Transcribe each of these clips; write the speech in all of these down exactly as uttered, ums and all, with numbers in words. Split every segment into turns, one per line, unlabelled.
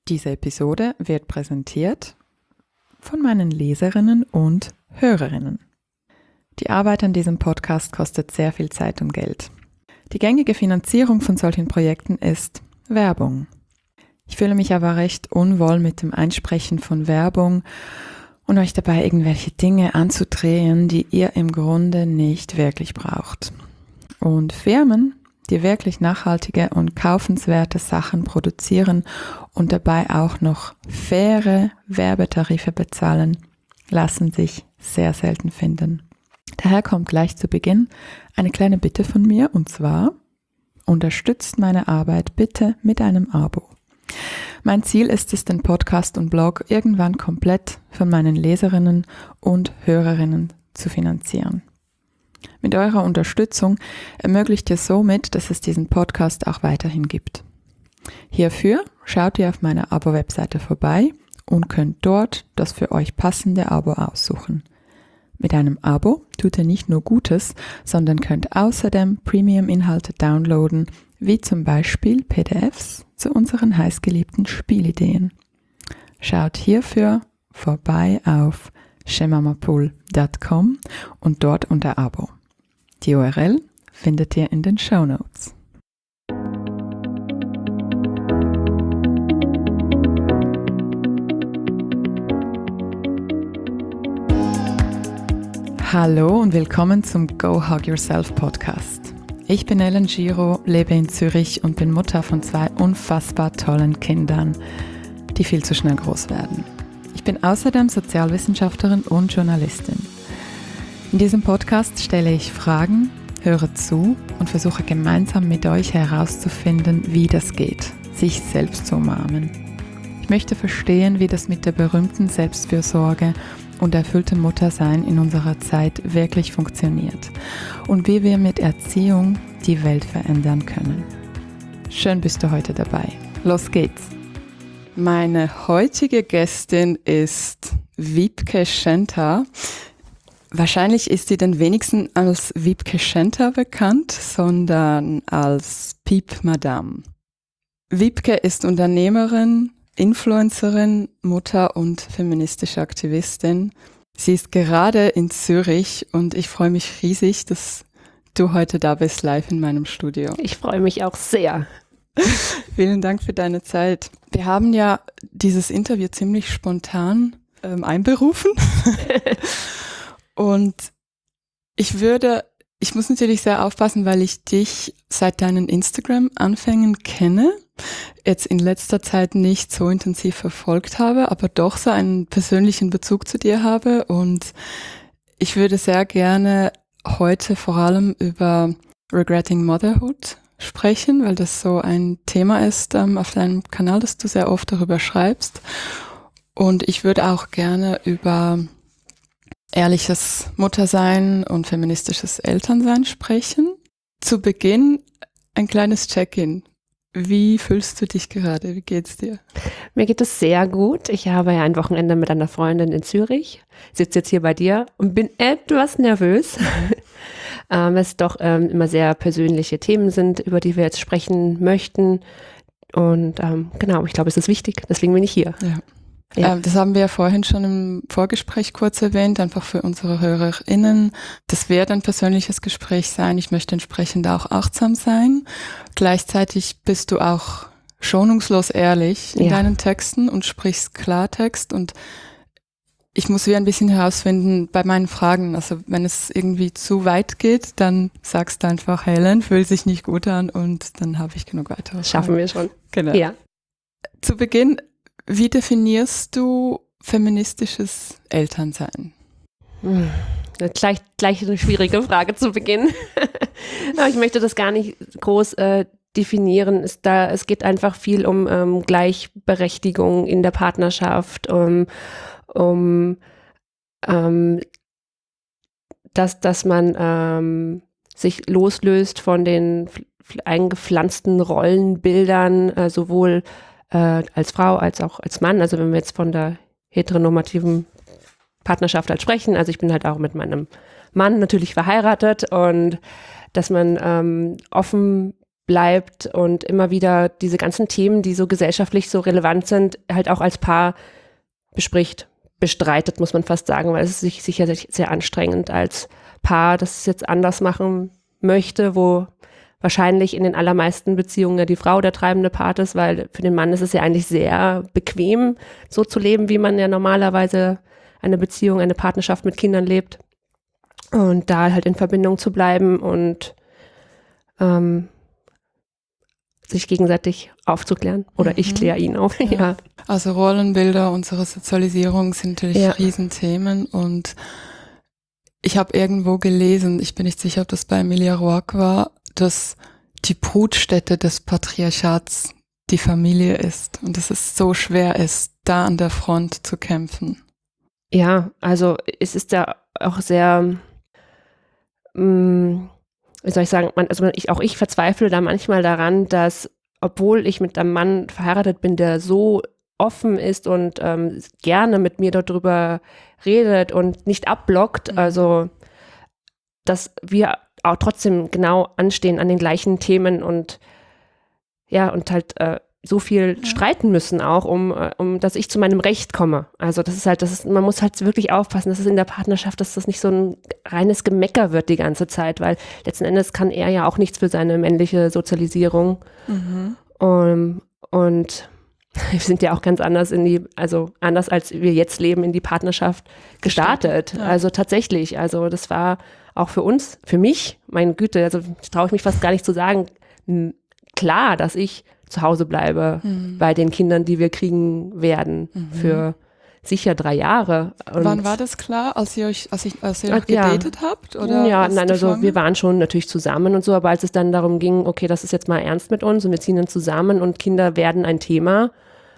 Diese Episode wird präsentiert von meinen Leserinnen und Hörerinnen. Die Arbeit an diesem Podcast kostet sehr viel Zeit und Geld. Die gängige Finanzierung von solchen Projekten ist Werbung. Ich fühle mich aber recht unwohl mit dem Einsprechen von Werbung und euch dabei irgendwelche Dinge anzudrehen, die ihr im Grunde nicht wirklich braucht. Und Firmen, die wirklich nachhaltige und kaufenswerte Sachen produzieren und dabei auch noch faire Werbetarife bezahlen, lassen sich sehr selten finden. Daher kommt gleich zu Beginn eine kleine Bitte von mir, und zwar: unterstützt meine Arbeit bitte mit einem Abo. Mein Ziel ist es, den Podcast und Blog irgendwann komplett von meinen Leserinnen und Hörerinnen zu finanzieren. Mit eurer Unterstützung ermöglicht ihr somit, dass es diesen Podcast auch weiterhin gibt. Hierfür schaut ihr auf meiner Abo-Webseite vorbei und könnt dort das für euch passende Abo aussuchen. Mit einem Abo tut ihr nicht nur Gutes, sondern könnt außerdem Premium-Inhalte downloaden, wie zum Beispiel P D Fs zu unseren heißgeliebten Spielideen. Schaut hierfür vorbei auf shemamapool punkt com und dort unter Abo. Die U R L findet ihr in den Shownotes. Hallo und willkommen zum Go Hug Yourself Podcast. Ich bin Ellen Giro, lebe in Zürich und bin Mutter von zwei unfassbar tollen Kindern, die viel zu schnell groß werden. Ich bin außerdem Sozialwissenschaftlerin und Journalistin. In diesem Podcast stelle ich Fragen, höre zu und versuche gemeinsam mit euch herauszufinden, wie das geht, sich selbst zu umarmen. Ich möchte verstehen, wie das mit der berühmten Selbstfürsorge und erfülltem Muttersein in unserer Zeit wirklich funktioniert und wie wir mit Erziehung die Welt verändern können. Schön bist du heute dabei. Los geht's! Meine heutige Gästin ist Wiebke Schenter. Wahrscheinlich ist sie den wenigsten als Wiebke Schenter bekannt, sondern als Piep Madame. Wiebke ist Unternehmerin, Influencerin, Mutter und feministische Aktivistin. Sie ist gerade in Zürich und ich freue mich riesig, dass du heute da bist, live in meinem Studio.
Ich freue mich auch sehr.
Vielen Dank für deine Zeit. Wir haben ja dieses Interview ziemlich spontan ähm, einberufen. Und ich würde, ich muss natürlich sehr aufpassen, weil ich dich seit deinen Instagram-Anfängen kenne, jetzt in letzter Zeit nicht so intensiv verfolgt habe, aber doch so einen persönlichen Bezug zu dir habe. Und ich würde sehr gerne heute vor allem über Regretting Motherhood sprechen, weil das so ein Thema ist ähm, auf deinem Kanal, dass du sehr oft darüber schreibst. Und ich würde auch gerne über ehrliches Muttersein und feministisches Elternsein sprechen. Zu Beginn ein kleines Check-in. Wie fühlst du dich gerade? Wie geht's dir?
Mir geht es sehr gut. Ich habe ja ein Wochenende mit einer Freundin in Zürich, sitze jetzt hier bei dir und bin etwas nervös, ähm, es doch ähm, immer sehr persönliche Themen sind, über die wir jetzt sprechen möchten. Und ähm, genau, ich glaube, es ist wichtig, deswegen bin ich hier.
Ja.
Ja.
Ähm, das haben wir ja vorhin schon im Vorgespräch kurz erwähnt, einfach für unsere HörerInnen. Das wird ein persönliches Gespräch sein. Ich möchte entsprechend auch achtsam sein. Gleichzeitig bist du auch schonungslos ehrlich in
Ja.
deinen Texten und sprichst Klartext. Und ich muss wie ein bisschen herausfinden bei meinen Fragen, also wenn es irgendwie zu weit geht, dann sagst du einfach, Helen, fühlt sich nicht gut an und dann habe ich genug weitere
Das schaffen wir schon.
Genau.
Ja.
Zu Beginn, wie definierst du feministisches Elternsein?
Hm. Gleich, gleich eine schwierige Frage zu Beginn. Aber ich möchte das gar nicht groß äh, definieren. Es, da, es geht einfach viel um ähm, Gleichberechtigung in der Partnerschaft, um, um ähm, dass, dass man ähm, sich loslöst von den eingepflanzten Rollenbildern, äh, sowohl äh, als Frau als auch als Mann. Also wenn wir jetzt von der heteronormativen Partnerschaft halt sprechen, also ich bin halt auch mit meinem Mann natürlich verheiratet und dass man ähm, offen bleibt und immer wieder diese ganzen Themen, die so gesellschaftlich so relevant sind, halt auch als Paar bespricht, bestreitet, muss man fast sagen, weil es ist sich sicher sehr, sehr anstrengend als Paar, das es jetzt anders machen möchte, wo wahrscheinlich in den allermeisten Beziehungen ja die Frau der treibende Part ist, weil für den Mann ist es ja eigentlich sehr bequem, so zu leben, wie man ja normalerweise eine Beziehung, eine Partnerschaft mit Kindern lebt. Und da halt in Verbindung zu bleiben und ähm, sich gegenseitig aufzuklären. Oder mhm. ich kläre ihn auf. Ja. Ja.
Also Rollenbilder, unsere Sozialisierung sind natürlich ja. Riesenthemen. Und ich habe irgendwo gelesen, ich bin nicht sicher, ob das bei Emilia Roark war, dass die Brutstätte des Patriarchats die Familie ist. Und dass es so schwer ist, da an der Front zu kämpfen.
Ja, also es ist ja auch sehr... mh, wie soll ich sagen, man, also ich, auch ich verzweifle da manchmal daran, dass, obwohl ich mit einem Mann verheiratet bin, der so offen ist und ähm, gerne mit mir darüber redet und nicht abblockt, mhm. also dass wir auch trotzdem genau anstehen an den gleichen Themen und ja, und halt äh, so viel ja. streiten müssen auch, um, um, dass ich zu meinem Recht komme. Also das ist halt, das ist, man muss halt wirklich aufpassen, dass es in der Partnerschaft, dass das nicht so ein reines Gemecker wird die ganze Zeit, weil letzten Endes kann er ja auch nichts für seine männliche Sozialisierung. Mhm. Um, und wir sind ja auch ganz anders in die, also anders als wir jetzt leben, in die Partnerschaft gestartet. Ja. Also tatsächlich, also das war auch für uns, für mich, meine Güte, also traue ich mich fast gar nicht zu sagen, klar, dass ich zu Hause bleibe mhm. bei den Kindern, die wir kriegen werden, mhm. für sicher drei Jahre.
Und wann war das klar, als ihr euch, als ich, als ihr noch gedatet
ja.
habt? Oder
ja, nein, also wir waren schon natürlich zusammen und so, aber als es dann darum ging, okay, das ist jetzt mal ernst mit uns und wir ziehen dann zusammen und Kinder werden ein Thema.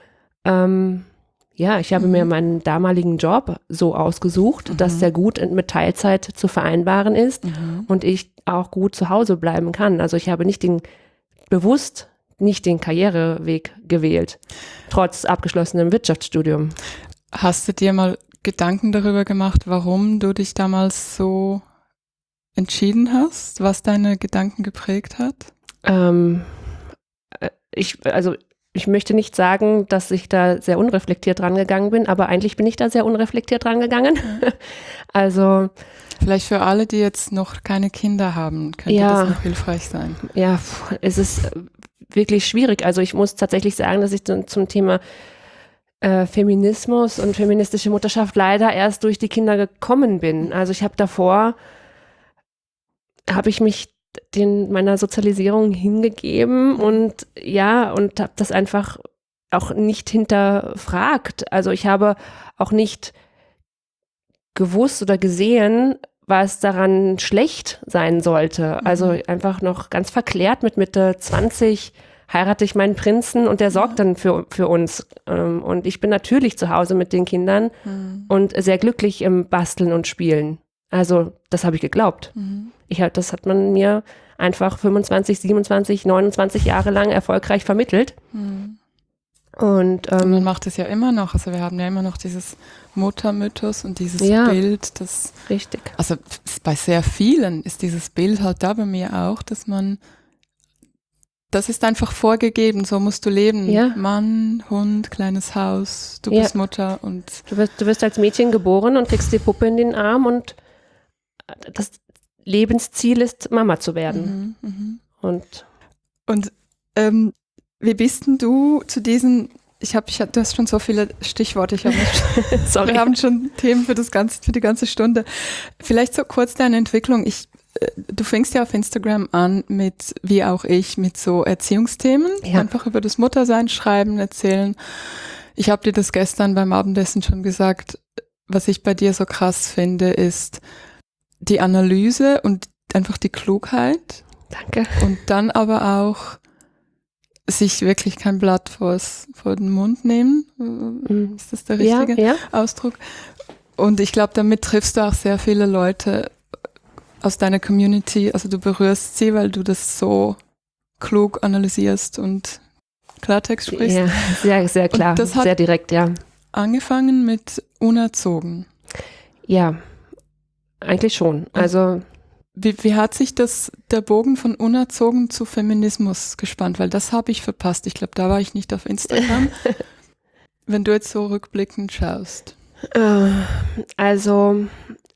Ähm, ja, ich habe mhm. mir meinen damaligen Job so ausgesucht, mhm. dass der gut mit Teilzeit zu vereinbaren ist mhm. und ich auch gut zu Hause bleiben kann. Also ich habe nicht den bewusst nicht den Karriereweg gewählt, trotz abgeschlossenem Wirtschaftsstudium.
Hast du dir mal Gedanken darüber gemacht, warum du dich damals so entschieden hast, was deine Gedanken geprägt hat?
Ähm, ich, also ich möchte nicht sagen, dass ich da sehr unreflektiert dran gegangen bin, aber eigentlich bin ich da sehr unreflektiert dran gegangen. Mhm. Also
vielleicht für alle, die jetzt noch keine Kinder haben, könnte ja, das noch hilfreich sein.
Ja, es ist wirklich schwierig. Also ich muss tatsächlich sagen, dass ich dann zum Thema äh, Feminismus und feministische Mutterschaft leider erst durch die Kinder gekommen bin. Also ich habe davor, habe ich mich den meiner Sozialisierung hingegeben und ja, und habe das einfach auch nicht hinterfragt. Also ich habe auch nicht gewusst oder gesehen, was daran schlecht sein sollte. Also einfach noch ganz verklärt mit Mitte zwanzig heirate ich meinen Prinzen und der sorgt dann für, für uns. Und ich bin natürlich zu Hause mit den Kindern mhm. und sehr glücklich im Basteln und Spielen. Also das habe ich geglaubt. Mhm. Ich, das hat man mir einfach fünfundzwanzig, siebenundzwanzig, neunundzwanzig Jahre lang erfolgreich vermittelt. Mhm. Und, ähm,
und man macht es ja immer noch. Also wir haben ja immer noch dieses Muttermythos und dieses
ja,
Bild, das
richtig.
Also bei sehr vielen ist dieses Bild halt da bei mir auch, dass man, das ist einfach vorgegeben, so musst du leben.
Ja.
Mann, Hund, kleines Haus, du
ja.
bist Mutter und
du wirst, du wirst als Mädchen geboren und kriegst die Puppe in den Arm und das Lebensziel ist, Mama zu werden. Mhm, mh. Und,
und ähm, wie bist denn du zu diesen, ich habe, ich hab, du hast schon so viele Stichworte, ich habe Sorry. Wir haben schon Themen für das ganze, für die ganze Stunde. Vielleicht so kurz deine Entwicklung. Ich, du fängst ja auf Instagram an mit, wie auch ich, mit so Erziehungsthemen. Ja. Einfach über das Muttersein schreiben, erzählen. Ich habe dir das gestern beim Abendessen schon gesagt. Was ich bei dir so krass finde, ist die Analyse und einfach die Klugheit.
Danke.
Und dann aber auch sich wirklich kein Blatt vors, vor den Mund nehmen. Mhm. Ist das der richtige
ja, ja.
Ausdruck? Und ich glaube, damit triffst du auch sehr viele Leute aus deiner Community. Also du berührst sie, weil du das so klug analysierst und Klartext sprichst.
Ja, sehr, sehr klar,
das hat
sehr direkt, ja.
Angefangen mit unerzogen.
Ja, eigentlich schon. Also
Wie, wie hat sich das, der Bogen von unerzogen zu Feminismus gespannt? Weil das habe ich verpasst. Ich glaube, da war ich nicht auf Instagram. Wenn du jetzt so rückblickend schaust.
Also,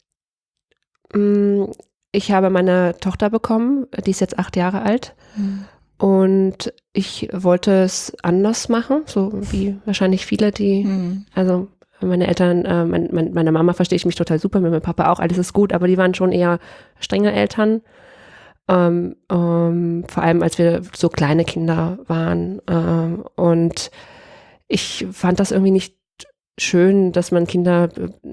ich habe meine Tochter bekommen, die ist jetzt acht Jahre alt. Hm. Und ich wollte es anders machen, so wie wahrscheinlich viele, die, hm. also meine Eltern, äh, mein, mein, meine Mama verstehe ich mich total super, mit meinem Papa auch, alles ist gut, aber die waren schon eher strenge Eltern. Ähm, ähm, vor allem, als wir so kleine Kinder waren. Ähm, und ich fand das irgendwie nicht schön, dass man Kinder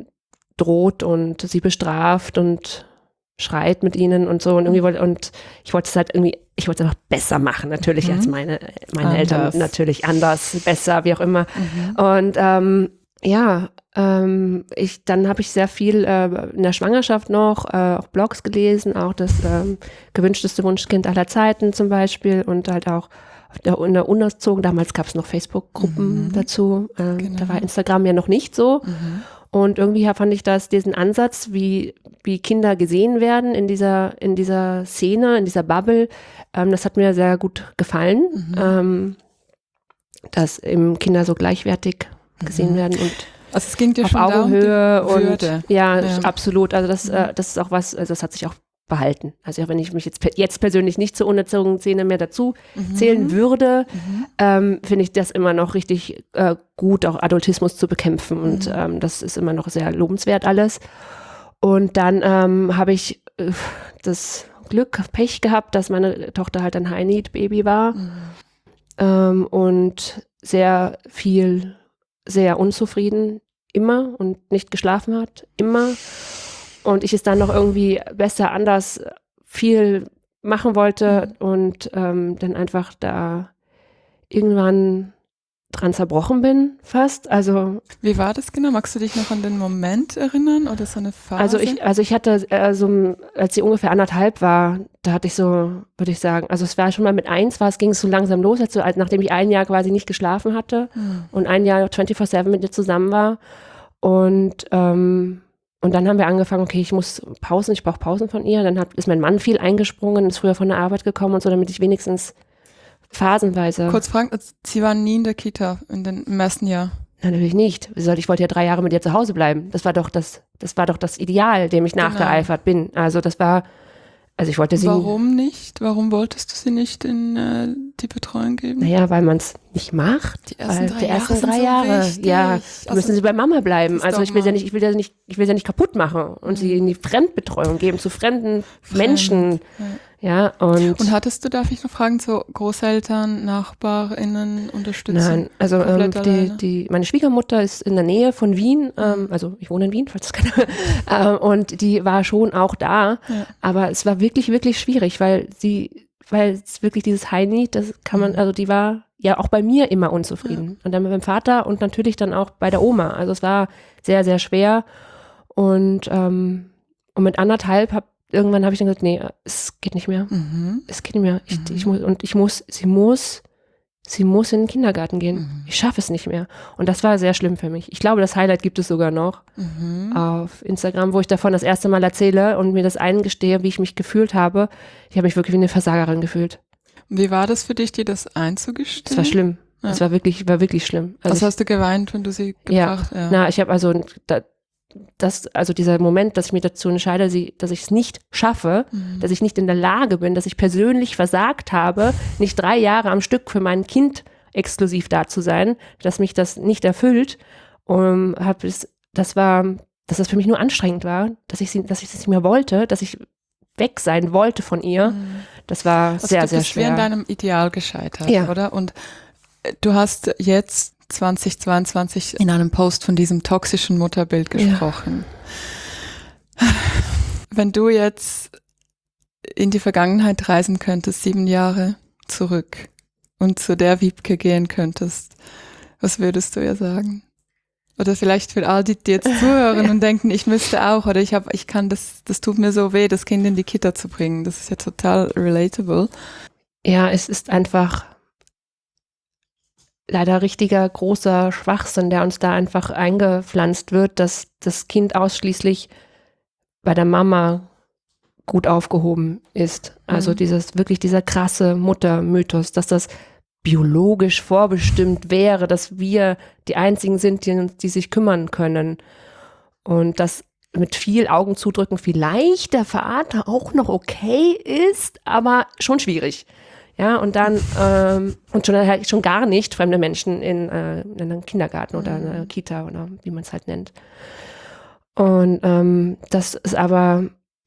droht und sie bestraft und schreit mit ihnen und so. Und irgendwie wollte, und ich wollte es halt irgendwie, ich wollte es einfach besser machen, natürlich, mhm. als meine, meine Eltern, natürlich anders, besser, wie auch immer. Mhm. Und ähm, ja, ähm, ich, dann habe ich sehr viel äh, in der Schwangerschaft noch, äh, auch Blogs gelesen, auch das ähm, gewünschteste Wunschkind aller Zeiten zum Beispiel und halt auch in der Unerzogen, damals gab es noch Facebook-Gruppen mhm. dazu, äh, genau. Da war Instagram ja noch nicht so. Mhm. Und irgendwie fand ich das, diesen Ansatz, wie, wie Kinder gesehen werden in dieser, in dieser Szene, in dieser Bubble, ähm, das hat mir sehr gut gefallen, mhm. ähm, dass eben Kinder so gleichwertig gesehen mhm. werden und
also es ging dir
auf
schon
Augenhöhe
um die Würde.
Und ja, ja, absolut. Also das, mhm. äh, das ist auch was, also das hat sich auch behalten. Also auch wenn ich mich jetzt, jetzt persönlich nicht zur unerzogenen Szene mehr dazu mhm. zählen würde, mhm. ähm, finde ich das immer noch richtig äh, gut, auch Adultismus zu bekämpfen und mhm. ähm, das ist immer noch sehr lobenswert alles. Und dann ähm, habe ich äh, das Glück, Pech gehabt, dass meine Tochter halt ein High-Need-Baby war mhm. ähm, und sehr viel, sehr unzufrieden immer und nicht geschlafen hat, immer. Und ich es dann noch irgendwie besser, anders viel machen wollte mhm. und ähm, dann einfach da irgendwann dran zerbrochen bin, fast. Also
wie war das genau? Magst du dich noch an den Moment erinnern oder so eine Phase?
Also ich, also ich hatte, äh, so, als sie ungefähr anderthalb war, da hatte ich so, würde ich sagen, also es war schon mal mit eins, war es ging es so langsam los, als, als nachdem ich ein Jahr quasi nicht geschlafen hatte mhm. und ein Jahr vierundzwanzig sieben mit ihr zusammen war und ähm, Und dann haben wir angefangen, okay, ich muss Pausen, ich brauche Pausen von ihr. Dann hat, ist mein Mann viel eingesprungen, ist früher von der Arbeit gekommen und so, damit ich wenigstens phasenweise.
Kurz fragen, Sie waren nie in der Kita in den, im ersten Jahr?
Nein, natürlich nicht. Ich wollte ja drei Jahre mit ihr zu Hause bleiben. Das war doch das, das war doch das Ideal, dem ich genau. nachgeeifert bin. Also das war, also ich wollte sie.
Warum nicht? Warum wolltest du sie nicht in äh, die Betreuung geben?
Naja, weil man es nicht macht.
Die ersten drei
die
Jahre,
ersten drei
sind
Jahre
so wichtig.
Ja,
also,
müssen sie bei Mama bleiben. Also ich will ja nicht, ich will ja nicht, ich will ja nicht kaputt machen und mhm. sie in die Fremdbetreuung geben zu fremden Fremd. Menschen. Ja. Ja, und,
und hattest du, darf ich noch fragen, so Großeltern, NachbarInnen unterstützen?
Nein, also ähm, die, die, meine Schwiegermutter ist in der Nähe von Wien, ähm, also ich wohne in Wien, falls das keiner, ähm, und die war schon auch da, ja. aber es war wirklich, wirklich schwierig, weil sie, weil es wirklich dieses High-Need, das kann man, also die war ja auch bei mir immer unzufrieden ja. und dann mit meinem Vater und natürlich dann auch bei der Oma, also es war sehr, sehr schwer und, ähm, und mit anderthalb habe Irgendwann habe ich dann gesagt, nee, es geht nicht mehr. Mhm. Es geht nicht mehr. Ich, mhm. ich muss, und ich muss, sie muss, sie muss in den Kindergarten gehen. Mhm. Ich schaffe es nicht mehr. Und das war sehr schlimm für mich. Ich glaube, das Highlight gibt es sogar noch mhm. auf Instagram, wo ich davon das erste Mal erzähle und mir das eingestehe, wie ich mich gefühlt habe. Ich habe mich wirklich wie eine Versagerin gefühlt.
Wie war das für dich, dir das einzugestehen?
Es war schlimm. Es ja. war wirklich, war wirklich schlimm.
Also Was ich, hast du geweint, wenn du sie gebracht hast?
Ja, ja. na, ich habe also, da, Das, also dieser Moment, dass ich mich dazu entscheide, sie, dass ich es nicht schaffe, mhm. dass ich nicht in der Lage bin, dass ich persönlich versagt habe, nicht drei Jahre am Stück für mein Kind exklusiv da zu sein, dass mich das nicht erfüllt. Um, hab es, das war, dass das für mich nur anstrengend war, dass ich sie, dass ich es nicht mehr wollte, dass ich weg sein wollte von ihr. Mhm. Das war
also
sehr,
du
sehr
bist
schwer.
wie an deinem Ideal gescheitert,
ja.
oder? Und du hast jetzt zwanzig zweiundzwanzig in einem Post von diesem toxischen Mutterbild gesprochen. Ja. Wenn du jetzt in die Vergangenheit reisen könntest, sieben Jahre zurück und zu der Wiebke gehen könntest, was würdest du ihr sagen? Oder vielleicht für all die, die jetzt zuhören und denken, ich müsste auch oder ich habe, ich kann das, das tut mir so weh, das Kind in die Kita zu bringen. Das ist ja total relatable.
Ja, es ist einfach leider richtiger großer Schwachsinn, der uns da einfach eingepflanzt wird, dass das Kind ausschließlich bei der Mama gut aufgehoben ist. Also
Mhm.
dieses, wirklich dieser krasse Muttermythos, dass das biologisch vorbestimmt wäre, dass wir die Einzigen sind, die, die sich kümmern können. Und dass mit viel Augen zudrücken vielleicht der Vater auch noch okay ist, aber schon schwierig. Ja, und dann, ähm, und schon, halt schon gar nicht fremde Menschen in, äh, in einem Kindergarten oder in einer Kita oder wie man es halt nennt. Und ähm, das ist aber,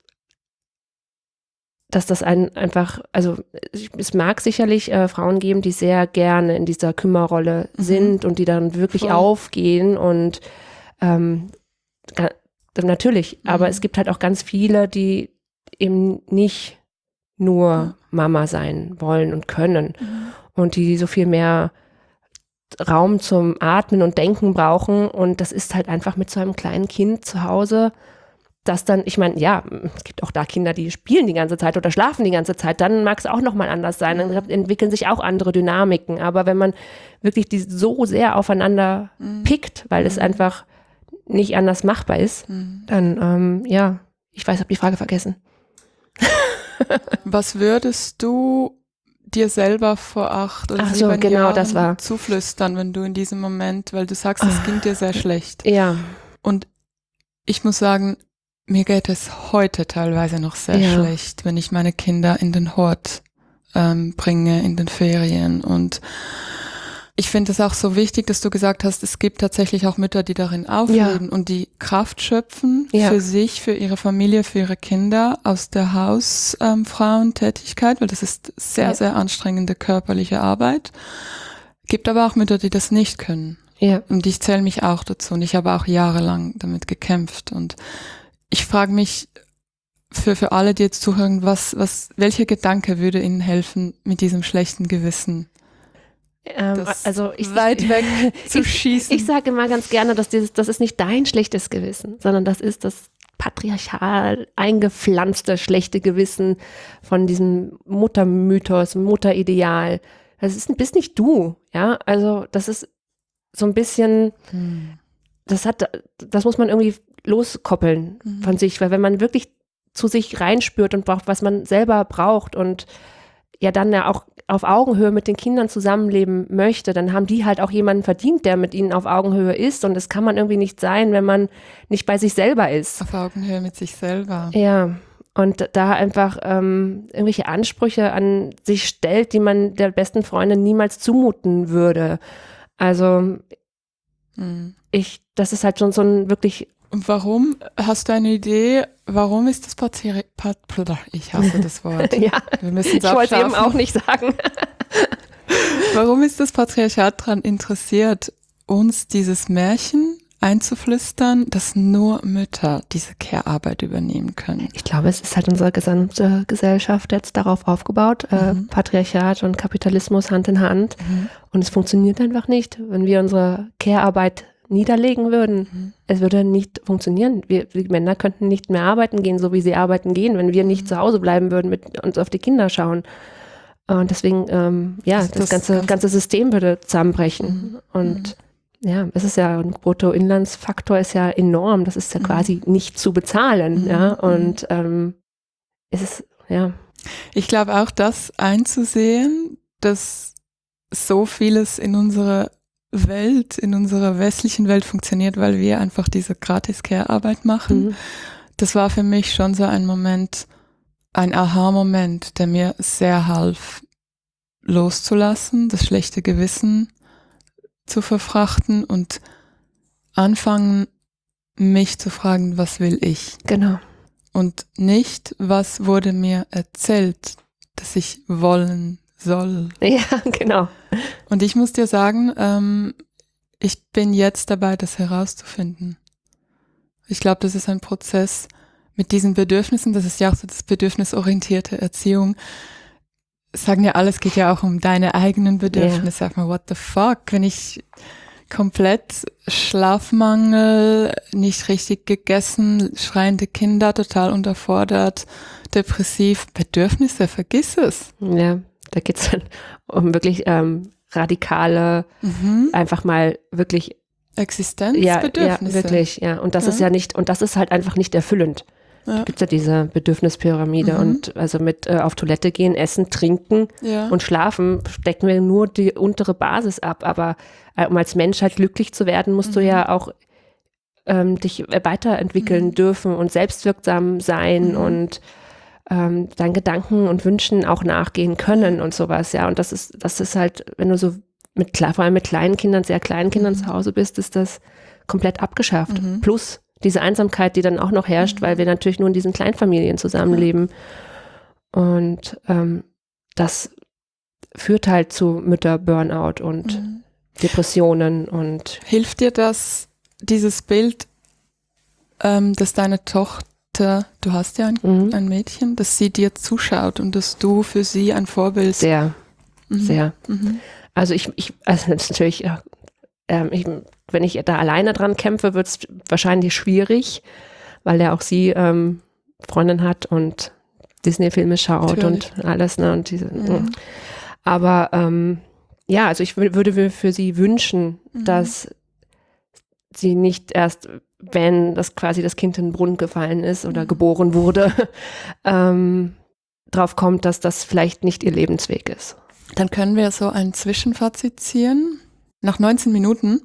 dass das ein, einfach, also es mag sicherlich äh, Frauen geben, die sehr gerne in dieser Kümmerrolle
Mhm.
sind und die dann wirklich
Voll.
aufgehen und ähm, ga- natürlich,
Mhm.
aber es gibt halt auch ganz viele, die eben nicht nur
Ja.
Mama sein wollen und können
Mhm.
und die so viel mehr Raum zum Atmen und Denken brauchen und das ist halt einfach mit so einem kleinen Kind zu Hause, das dann, ich meine, ja, es gibt auch da Kinder, die spielen die ganze Zeit oder schlafen die ganze Zeit, dann mag es auch nochmal anders sein, dann entwickeln sich auch andere Dynamiken, aber wenn man wirklich die so sehr aufeinander
Mhm.
pickt, weil es einfach nicht anders machbar ist,
Mhm.
dann, ähm, ja, ich weiß, ich habe die Frage vergessen.
Was würdest du dir selber vor acht oder
Ach so,
sieben
genau,
Jahren
das war-
zuflüstern, wenn du in diesem Moment, weil du sagst, es
Ah.
ging dir sehr schlecht.
Ja,
Und ich muss sagen, mir geht es heute teilweise noch sehr
Ja.
schlecht, wenn ich meine Kinder in den Hort ähm, bringe, in den Ferien. Und ich finde es auch so wichtig, dass du gesagt hast, es gibt tatsächlich auch Mütter, die darin aufleben und die Kraft schöpfen
Ja.
für sich, für ihre Familie, für ihre Kinder aus der Hausfrauentätigkeit, weil das ist sehr,
Ja.
sehr anstrengende körperliche Arbeit. Gibt aber auch Mütter, die das nicht können.
ja.
Und ich zähle mich auch dazu. Und ich habe auch jahrelang damit gekämpft. Und ich frage mich für, für alle, die jetzt zuhören, was, was, welcher Gedanke würde ihnen helfen, mit diesem schlechten Gewissen
Ähm,
das
also ich,
weit weg zu
ich,
schießen?
Ich sage immer ganz gerne, dass dieses, das ist nicht dein schlechtes Gewissen, sondern das ist das patriarchal eingepflanzte schlechte Gewissen von diesem Muttermythos, Mutterideal. Das ist, bist nicht du, ja. Also das ist so ein bisschen,
Hm.
das hat, das muss man irgendwie loskoppeln
Mhm.
von sich, weil wenn man wirklich zu sich reinspürt und braucht, was man selber braucht und ja dann ja auch auf Augenhöhe mit den Kindern zusammenleben möchte, dann haben die halt auch jemanden verdient, der mit ihnen auf Augenhöhe ist und das kann man irgendwie nicht sein, wenn man nicht bei sich selber ist.
Auf Augenhöhe mit sich selber.
Ja, und da einfach ähm, irgendwelche Ansprüche an sich stellt, die man der besten Freundin niemals zumuten würde. Also
Hm.
ich, das ist halt schon so ein wirklich,
Und warum, hast du eine Idee, warum ist das Patri Pat ich hasse das Wort.
ja,
Wir müssen
ich
es
wollte eben
abschaffen.
auch nicht sagen.
Warum ist das Patriarchat daran interessiert, uns dieses Märchen einzuflüstern, dass nur Mütter diese Care-Arbeit übernehmen können?
Ich glaube, es ist halt unsere gesamte Gesellschaft jetzt darauf aufgebaut, äh,
Mhm.
Patriarchat und Kapitalismus Hand in Hand.
Mhm.
Und es funktioniert einfach nicht, wenn wir unsere Care-Arbeit niederlegen würden.
Mhm.
Es würde nicht funktionieren. Wir, die Männer könnten nicht mehr arbeiten gehen, so wie sie arbeiten gehen, wenn wir nicht zu Hause bleiben würden, mit uns auf die Kinder schauen. Und deswegen, ähm, ja,
Also
das,
das
ganze,
ganze-
ganze System würde zusammenbrechen.
Mhm.
Und ja, es ist ja, ein Bruttoinlandsfaktor ist ja enorm. Das ist ja
Mhm.
quasi nicht zu bezahlen.
Mhm.
Ja, und ähm, es ist, ja,
Ich glaube auch, das einzusehen, dass so vieles in unserer Welt, in unserer westlichen Welt funktioniert, weil wir einfach diese Gratis-Care-Arbeit machen.
mhm.
Das war für mich schon so ein Moment, ein Aha-Moment, der mir sehr half, loszulassen, das schlechte Gewissen zu verfrachten und anfangen, mich zu fragen, was will ich?
Genau.
Und nicht, was wurde mir erzählt, dass ich wollen soll.
Ja, genau.
Und ich muss dir sagen, ähm, ich bin jetzt dabei, das herauszufinden. Ich glaube, das ist ein Prozess mit diesen Bedürfnissen, das ist ja auch so das bedürfnisorientierte Erziehung. Sagen ja alle, es geht ja auch um deine eigenen Bedürfnisse. Sag mal, what the fuck, wenn ich komplett Schlafmangel, nicht richtig gegessen, schreiende Kinder, total unterfordert, depressiv, Bedürfnisse, vergiss es.
Ja, da geht es dann um wirklich ähm, radikale,
Mhm.
einfach mal wirklich, ja, ja,
Existenzbedürfnisse.
wirklich, ja. Und das
Ja.
ist ja nicht, und das ist halt einfach nicht erfüllend. Ja. Da gibt es ja diese Bedürfnispyramide mhm. und also mit äh, auf Toilette gehen, essen, trinken ja. und schlafen stecken wir nur die untere Basis ab. Aber äh, um als Mensch halt glücklich zu werden, musst mhm. du ja auch ähm, dich weiterentwickeln mhm. dürfen und selbstwirksam sein mhm. und ähm, deinen Gedanken und Wünschen auch nachgehen können und sowas. Ja, und das ist, das ist halt, wenn du so mit, vor allem mit kleinen Kindern, sehr kleinen Kindern mhm. zu Hause bist, ist das komplett abgeschafft. Mhm. Plus diese Einsamkeit, die dann auch noch herrscht, mhm. weil wir natürlich nur in diesen Kleinfamilien zusammenleben. Und ähm, das führt halt zu Mütter-Burnout und mhm. Depressionen. Und
hilft dir das, dieses Bild, ähm, dass deine Tochter, du hast ja ein, mhm. ein Mädchen, dass sie dir zuschaut und dass du für sie ein Vorbild?
Sehr, mhm. sehr. Mhm. Also ich, ich, also das ist natürlich, ähm, ich, wenn ich da alleine dran kämpfe, wird es wahrscheinlich schwierig, weil ja auch sie ähm, Freundin hat und Disney-Filme schaut Natürlich. und alles, ne? Und diese, mhm. Aber ähm, ja, also ich w- würde mir für sie wünschen, mhm. dass sie nicht erst, wenn das quasi das Kind in den Brunnen gefallen ist oder mhm. geboren wurde, ähm, drauf kommt, dass das vielleicht nicht ihr Lebensweg ist.
Dann können wir so ein Zwischenfazit ziehen. Nach neunzehn Minuten.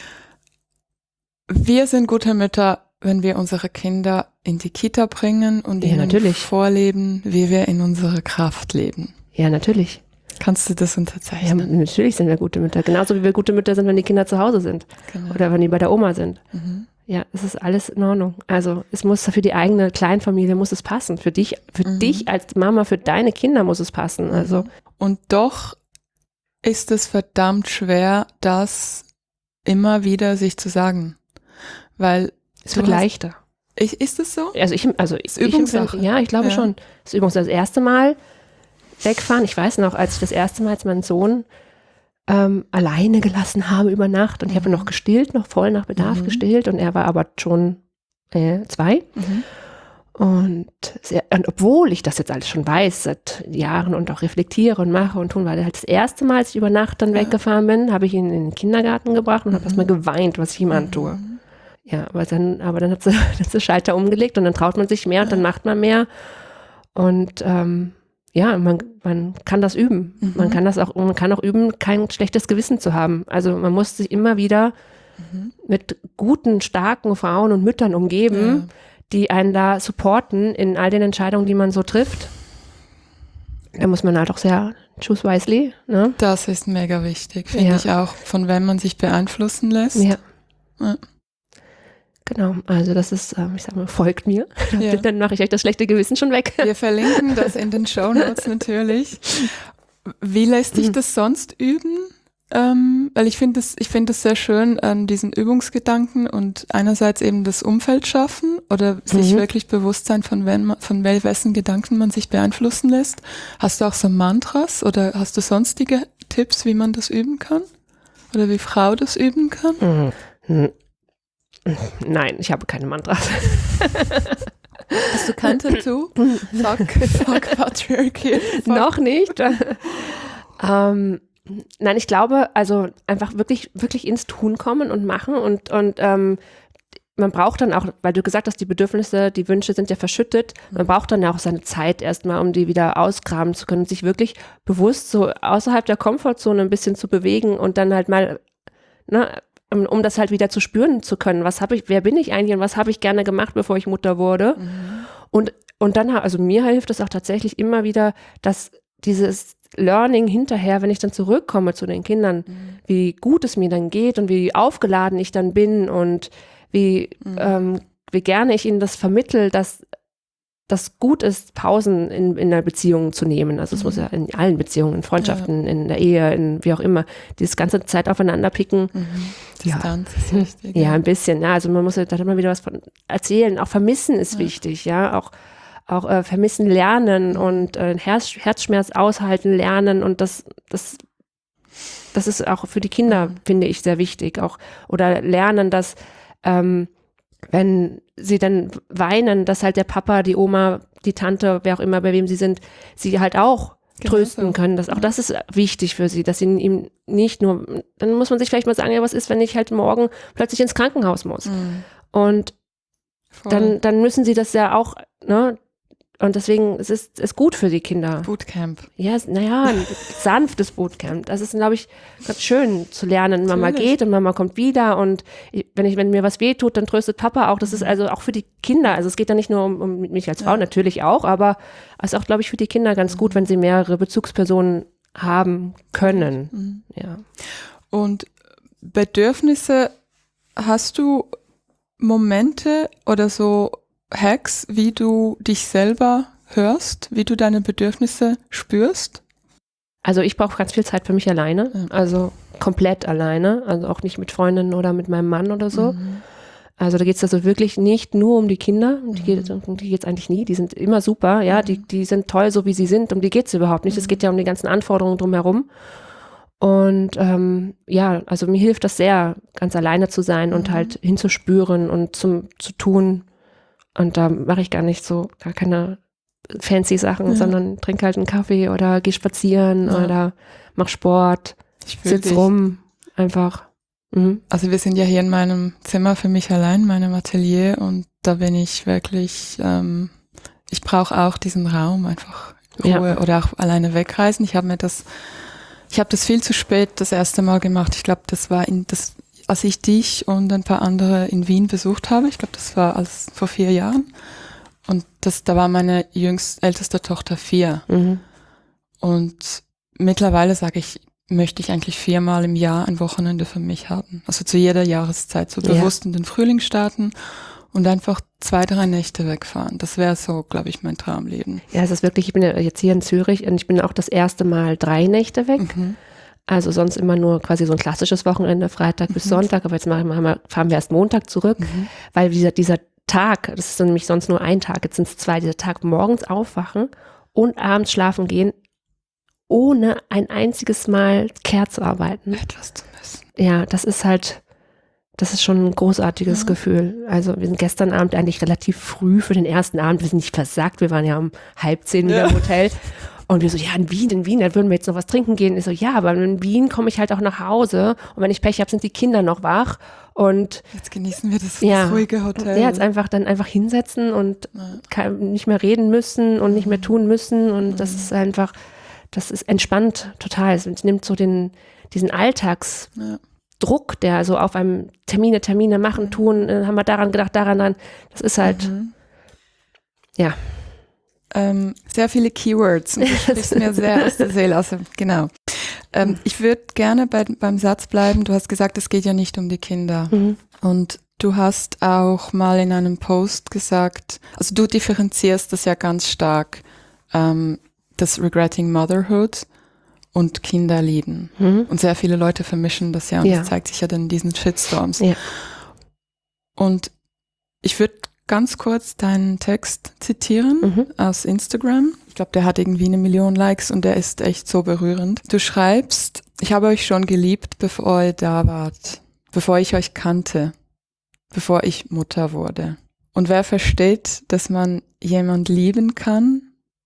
Wir sind gute Mütter, wenn wir unsere Kinder in die Kita bringen und
ja,
ihnen
natürlich.
vorleben, wie wir in unserer Kraft leben.
Ja, natürlich.
Kannst du das unterzeichnen?
Ja, natürlich sind wir gute Mütter. Genauso wie wir gute Mütter sind, wenn die Kinder zu Hause sind. Genau. Oder wenn die bei der Oma sind. Mhm. Ja, es ist alles in Ordnung. Also es muss für die eigene Kleinfamilie muss es passen. Für dich, für mhm. dich als Mama, für deine Kinder muss es passen. Also.
Und doch ist es verdammt schwer, das immer wieder sich zu sagen. Weil
es wird leichter.
Ich, ist es so?
Also ich, also
ist Übungssache.
Ich, ja, ich glaube ja. schon. Das ist Übungssache. Das erste Mal wegfahren. Ich weiß noch, als ich das erste Mal als meinen Sohn ähm, alleine gelassen habe über Nacht und mhm. ich habe noch gestillt, noch voll nach Bedarf mhm. gestillt und er war aber schon äh, zwei. Mhm. Und, sehr, und obwohl ich das jetzt alles schon weiß seit Jahren und auch reflektiere und mache und tun, weil halt das erste Mal, als ich über Nacht dann ja. weggefahren bin, habe ich ihn in den Kindergarten gebracht und mhm. habe erstmal geweint, was ich ihm antue. Mhm. Ja, aber dann, aber dann hat sie, dann hat sie Schalter umgelegt und dann traut man sich mehr und dann macht man mehr. Und ähm, ja, man, man kann das üben. Mhm. Man kann das auch, man kann auch üben, kein schlechtes Gewissen zu haben. Also man muss sich immer wieder mhm. mit guten, starken Frauen und Müttern umgeben, ja. die einen da supporten in all den Entscheidungen, die man so trifft. Da muss man halt auch sehr choose wisely. Ne?
Das ist mega wichtig, finde ja. ich auch, von wem man sich beeinflussen lässt.
Ja.
ja.
Genau, also das ist, ähm, ich sag mal, folgt mir. Ja. Dann mache ich euch das schlechte Gewissen schon weg.
Wir verlinken das in den Shownotes natürlich. Wie lässt sich das sonst üben? Ähm, weil ich finde es ich finde es sehr schön, an diesen Übungsgedanken und einerseits eben das Umfeld schaffen oder sich mhm. wirklich bewusst sein, von, wenn, von wessen Gedanken man sich beeinflussen lässt. Hast du auch so Mantras oder hast du sonstige Tipps, wie man das üben kann? Oder wie Frau das üben kann?
Mhm. Nein, ich habe keine Mantras.
Hast du kein Tattoo? Fuck, fuck Patriarchy. Fuck.
Noch nicht. ähm, nein, ich glaube, also einfach wirklich, wirklich ins Tun kommen und machen und, und ähm, man braucht dann auch, weil du gesagt hast, die Bedürfnisse, die Wünsche sind ja verschüttet, man braucht dann ja auch seine Zeit erstmal, um die wieder ausgraben zu können, sich wirklich bewusst so außerhalb der Komfortzone ein bisschen zu bewegen und dann halt mal, ne, Um, um das halt wieder zu spüren zu können. Was habe ich, wer bin ich eigentlich und was habe ich gerne gemacht, bevor ich Mutter wurde? Mhm. Und, und dann, also mir hilft es auch tatsächlich immer wieder, dass dieses Learning hinterher, wenn ich dann zurückkomme zu den Kindern, mhm. wie gut es mir dann geht und wie aufgeladen ich dann bin und wie, mhm. ähm, wie gerne ich ihnen das vermittle, dass das gut ist, Pausen in, in der Beziehung zu nehmen. Also es mhm. muss ja in allen Beziehungen, in Freundschaften, ja. in der Ehe, in wie auch immer, dieses ganze Zeit aufeinander picken.
Mhm. Distanz ja. ist wichtig.
Ja, ein bisschen. Ja, also man muss ja da immer wieder was von erzählen. Auch vermissen ist ja. wichtig, ja. Auch, auch äh, vermissen lernen mhm. und äh, Herz, Herzschmerz aushalten lernen und das, das, das ist auch für die Kinder, mhm. finde ich, sehr wichtig. Auch, oder lernen, dass ähm, wenn sie dann weinen, dass halt der Papa, die Oma, die Tante, wer auch immer, bei wem sie sind, sie halt auch genau trösten so. können. Das, auch das ist wichtig für sie, dass sie ihm nicht nur, dann muss man sich vielleicht mal sagen, ja, was ist, wenn ich halt morgen plötzlich ins Krankenhaus muss? Mhm. Und dann, dann müssen sie das ja auch, ne? Und deswegen es ist es gut für die Kinder.
Bootcamp.
Ja, naja, ein sanftes Bootcamp. Das ist, glaube ich, ganz schön zu lernen. Mama
Natürlich.
geht und Mama kommt wieder und ich, wenn ich, wenn mir was wehtut, dann tröstet Papa auch. Das ist also auch für die Kinder. Also es geht ja nicht nur um, um mich als Frau,
Ja.
natürlich auch, aber es ist auch, glaube ich, für die Kinder ganz gut, wenn sie mehrere Bezugspersonen haben können.
Mhm.
Ja.
Und Bedürfnisse, hast du Momente oder so Hacks, wie du dich selber hörst, wie du deine Bedürfnisse spürst?
Also ich brauche ganz viel Zeit für mich alleine,
Ja.
also komplett alleine, also auch nicht mit Freundinnen oder mit meinem Mann oder so.
Mhm.
Also da geht es also wirklich nicht nur um die Kinder, um die geht um die geht's eigentlich nie, die sind immer super, ja, die, die sind toll, so wie sie sind, um die geht es überhaupt nicht. Es geht ja um die ganzen Anforderungen drumherum. Und ähm, ja, also mir hilft das sehr, ganz alleine zu sein und
Mhm.
halt hinzuspüren und zum, zu tun. Und da mache ich gar nicht so, gar keine fancy Sachen,
Ja.
sondern trinke halt einen Kaffee oder gehe spazieren
Ja.
oder mach Sport,
Ich fühl
sitz
dich.
rum, einfach. Mhm.
Also wir sind ja hier in meinem Zimmer für mich allein, meinem Atelier, und da bin ich wirklich, ähm, ich brauche auch diesen Raum, einfach Ruhe
Ja.
oder auch alleine wegreisen. Ich habe mir das, ich habe das viel zu spät das erste Mal gemacht. Ich glaube, das war in das, als ich dich und ein paar andere in Wien besucht habe. Ich glaube, das war als vor vier Jahren. Und das, da war meine jüngst älteste Tochter vier.
Mhm.
Und mittlerweile sage ich, möchte ich eigentlich viermal im Jahr ein Wochenende für mich haben. Also zu jeder Jahreszeit, so
Ja.
bewusst in den Frühling starten und einfach zwei, drei Nächte wegfahren. Das wäre so, glaube ich, mein Traumleben.
Ja, es ist wirklich, ich bin ja jetzt hier in Zürich und ich bin auch das erste Mal drei Nächte weg.
Mhm.
Also sonst immer nur quasi so ein klassisches Wochenende, Freitag bis
Mhm.
Sonntag, aber jetzt machen wir, fahren wir erst Montag zurück,
Mhm.
weil dieser, dieser Tag, das ist nämlich sonst nur ein Tag, jetzt sind es zwei, dieser Tag morgens aufwachen und abends schlafen gehen, ohne ein einziges Mal Care zu arbeiten.
Etwas zu müssen.
Ja, das ist halt, das ist schon ein großartiges
Ja.
Gefühl. Also wir sind gestern Abend eigentlich relativ früh für den ersten Abend, wir sind nicht versackt, wir waren ja um halb zehn wieder
Ja.
im Hotel. Und wir so, ja, in Wien, in Wien, da würden wir jetzt noch was trinken gehen. Ich so, ja, aber in Wien komme ich halt auch nach Hause. Und wenn ich Pech habe, sind die Kinder noch wach. Und
Jetzt genießen wir das,
Ja.
das ruhige Hotel.
ja, jetzt einfach dann einfach hinsetzen und
Ja.
kann, nicht mehr reden müssen und nicht mehr tun müssen. Und das ist einfach, das ist entspannt total. Es nimmt so den, diesen Alltagsdruck,
Ja.
der so auf einem Termine, Termine machen, tun, äh, haben wir daran gedacht, daran, dann. Das ist halt,
Mhm.
ja.
Ähm, sehr viele Keywords und du sprichst mir sehr aus der Seele. Also, genau. Ähm, ich würde gerne bei, beim Satz bleiben. Du hast gesagt, es geht ja nicht um die Kinder.
Mhm.
Und du hast auch mal in einem Post gesagt, also du differenzierst das ja ganz stark, ähm, das Regretting Motherhood und Kinderlieben.
Mhm.
Und sehr viele Leute vermischen das ja und
Ja.
das zeigt sich ja dann in diesen Shitstorms.
Ja.
Und ich würde ganz kurz deinen Text zitieren
Mhm.
aus Instagram. Ich glaube, der hat irgendwie eine Million Likes und der ist echt so berührend. Du schreibst, ich habe euch schon geliebt, bevor ihr da wart, bevor ich euch kannte, bevor ich Mutter wurde. Und wer versteht, dass man jemand lieben kann,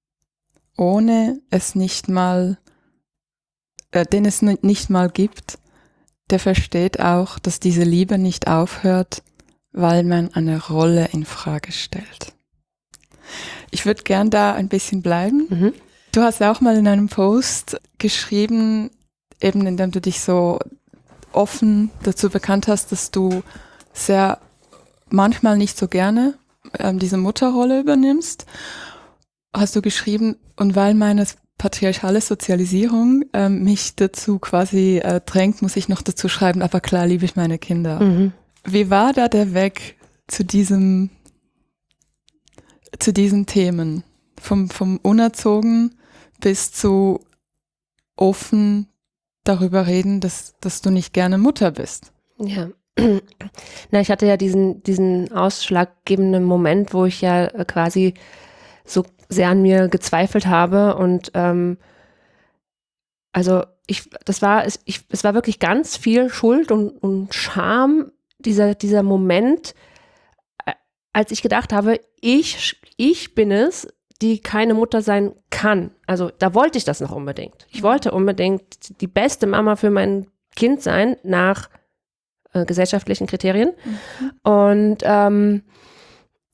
ohne es nicht mal, äh, den es n- nicht mal gibt, der versteht auch, dass diese Liebe nicht aufhört, weil man eine Rolle in Frage stellt. Ich würde gern da ein bisschen bleiben.
Mhm.
Du hast auch mal in einem Post geschrieben, eben indem du dich so offen dazu bekannt hast, dass du sehr manchmal nicht so gerne ähm, diese Mutterrolle übernimmst, hast du geschrieben, und weil meine patriarchale Sozialisierung ähm, mich dazu quasi äh, drängt, muss ich noch dazu schreiben, aber klar liebe ich meine Kinder.
Mhm.
Wie war da der Weg zu diesem, zu diesen Themen? Vom, vom Unerzogen bis zu offen darüber reden, dass, dass du nicht gerne Mutter bist.
Ja. Na, ich hatte ja diesen, diesen ausschlaggebenden Moment, wo ich ja äh, quasi so sehr an mir gezweifelt habe und ähm, also ich, das war, es, ich, es war wirklich ganz viel Schuld und, und Scham, dieser, dieser Moment, äh, als ich gedacht habe, ich, ich bin es, die keine Mutter sein kann. Also da wollte ich das noch unbedingt. Ich wollte unbedingt die beste Mama für mein Kind sein, nach äh, gesellschaftlichen Kriterien.
Mhm.
Und ähm,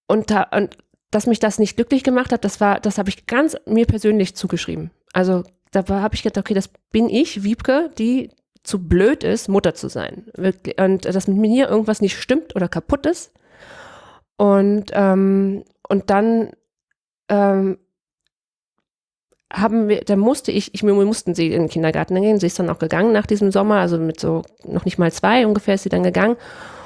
und, da, und dass mich das nicht glücklich gemacht hat, das war, das habe ich ganz mir persönlich zugeschrieben. Also da habe ich gedacht, okay, das bin ich, Wiebke, die zu blöd ist, Mutter zu sein. Wirklich. Und dass mit mir irgendwas nicht stimmt oder kaputt ist. Und, ähm, und dann ähm, haben wir, da musste ich, ich, wir mussten sie in den Kindergarten gehen. Sie ist dann auch gegangen nach diesem Sommer, also mit so noch nicht mal zwei ungefähr ist sie dann gegangen.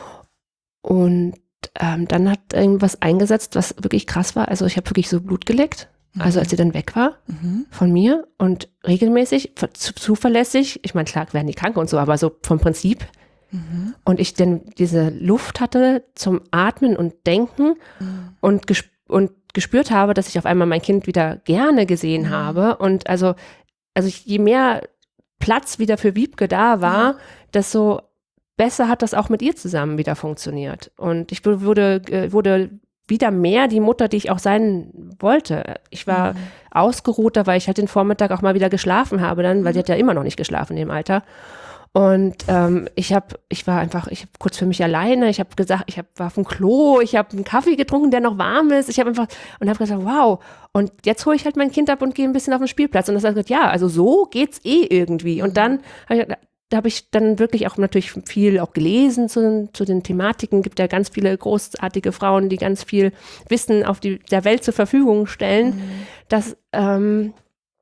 Und ähm, dann hat irgendwas eingesetzt, was wirklich krass war. Also ich habe wirklich so Blut geleckt. Also als sie dann weg war mhm. von mir und regelmäßig, zu, zuverlässig, ich meine, klar werden die krank und so, aber so vom Prinzip. Mhm. Und ich dann diese Luft hatte zum Atmen und Denken mhm. und, gesp- und gespürt habe, dass ich auf einmal mein Kind wieder gerne gesehen mhm. habe. Und also, also je mehr Platz wieder für Wiebke da war, mhm. desto besser hat das auch mit ihr zusammen wieder funktioniert. Und ich wurde, wurde wieder mehr die Mutter, die ich auch sein wollte. Ich war mhm. ausgeruhter, weil ich halt den Vormittag auch mal wieder geschlafen habe dann, weil sie hat ja immer noch nicht geschlafen in dem Alter. Und ähm, ich habe, ich war einfach, ich habe kurz für mich alleine, ich habe gesagt, ich hab, war auf dem Klo, ich habe einen Kaffee getrunken, der noch warm ist, ich habe einfach, und habe gesagt, wow, und jetzt hole ich halt mein Kind ab und gehe ein bisschen auf den Spielplatz. Und das hat gesagt, ja, also so geht's eh irgendwie. Und dann habe ich gesagt, da habe ich dann wirklich auch natürlich viel auch gelesen zu, zu den Thematiken. Gibt ja ganz viele großartige Frauen, die ganz viel Wissen auf die, der Welt zur Verfügung stellen. Mhm. Dass, ähm,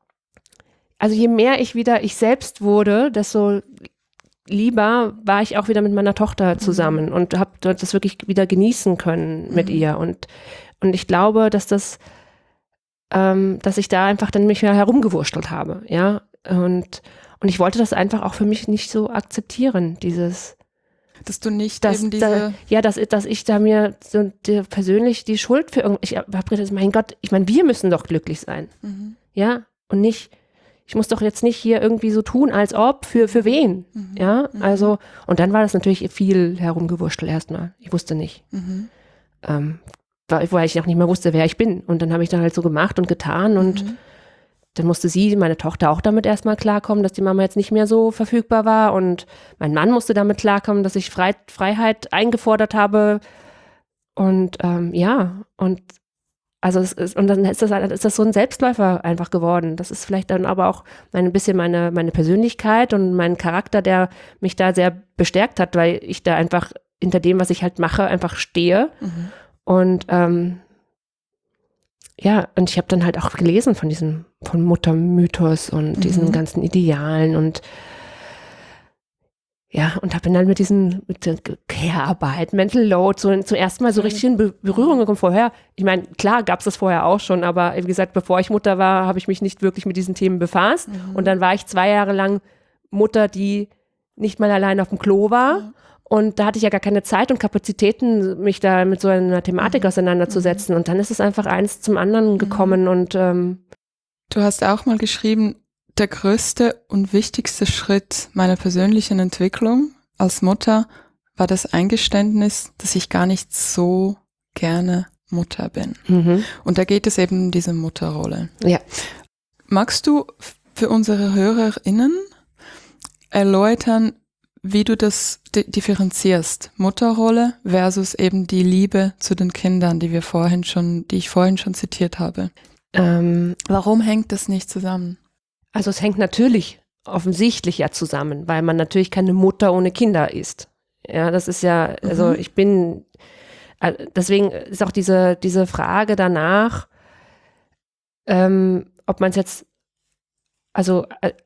also je mehr ich wieder ich selbst wurde, desto lieber war ich auch wieder mit meiner Tochter zusammen mhm. und habe das wirklich wieder genießen können mit mhm. ihr. Und, und ich glaube, dass das, ähm, dass ich da einfach dann mich herumgewurschtelt habe, ja. Und Und ich wollte das einfach auch für mich nicht so akzeptieren, dieses.
Dass du nicht
dass,
eben diese.
Da, ja, dass, dass ich da mir so die, persönlich die Schuld für irgendwas. Ich habe gedacht, mein Gott, ich meine, wir müssen doch glücklich sein. Mhm. Ja, und nicht, ich muss doch jetzt nicht hier irgendwie so tun, als ob, für, für wen. Mhm. Ja, also, und dann war das natürlich viel herumgewurschtelt erstmal. Ich wusste nicht. Mhm. Ähm, weil ich auch nicht mehr wusste, wer ich bin. Und dann habe ich dann halt so gemacht und getan und mhm. dann musste sie, meine Tochter, auch damit erstmal klarkommen, dass die Mama jetzt nicht mehr so verfügbar war. Und mein Mann musste damit klarkommen, dass ich Frei- Freiheit eingefordert habe. Und ähm, ja, und also es ist, und dann ist das, ist das so ein Selbstläufer einfach geworden. Das ist vielleicht dann aber auch ein bisschen meine, meine Persönlichkeit und mein Charakter, der mich da sehr bestärkt hat, weil ich da einfach hinter dem, was ich halt mache, einfach stehe. Mhm. Und ähm, ja, und ich habe dann halt auch gelesen von diesem, von Muttermythos und mhm. diesen ganzen Idealen und ja, und habe dann mit diesen, mit der Care-Arbeit, Mental Load, so zum ersten Mal so richtig in Be- Berührung gekommen vorher. Ich meine, klar gab es das vorher auch schon, aber wie gesagt, bevor ich Mutter war, habe ich mich nicht wirklich mit diesen Themen befasst. Mhm. Und dann war ich zwei Jahre lang Mutter, die nicht mal allein auf dem Klo war. Mhm. Und da hatte ich ja gar keine Zeit und Kapazitäten, mich da mit so einer Thematik mhm. auseinanderzusetzen. Und dann ist es einfach eins zum anderen gekommen. Mhm. Und ähm,
du hast auch mal geschrieben, der größte und wichtigste Schritt meiner persönlichen Entwicklung als Mutter war das Eingeständnis, dass ich gar nicht so gerne Mutter bin. Mhm. Und da geht es eben um diese Mutterrolle.
Ja.
Magst du für unsere HörerInnen erläutern, wie du das differenzierst, Mutterrolle versus eben die Liebe zu den Kindern, die wir vorhin schon, die ich vorhin schon zitiert habe. Ähm, Warum hängt das nicht zusammen?
Also es hängt natürlich offensichtlich ja zusammen, weil man natürlich keine Mutter ohne Kinder ist. Ja, das ist ja, also mhm. ich bin, deswegen ist auch diese, diese Frage danach, ähm, ob man es jetzt, also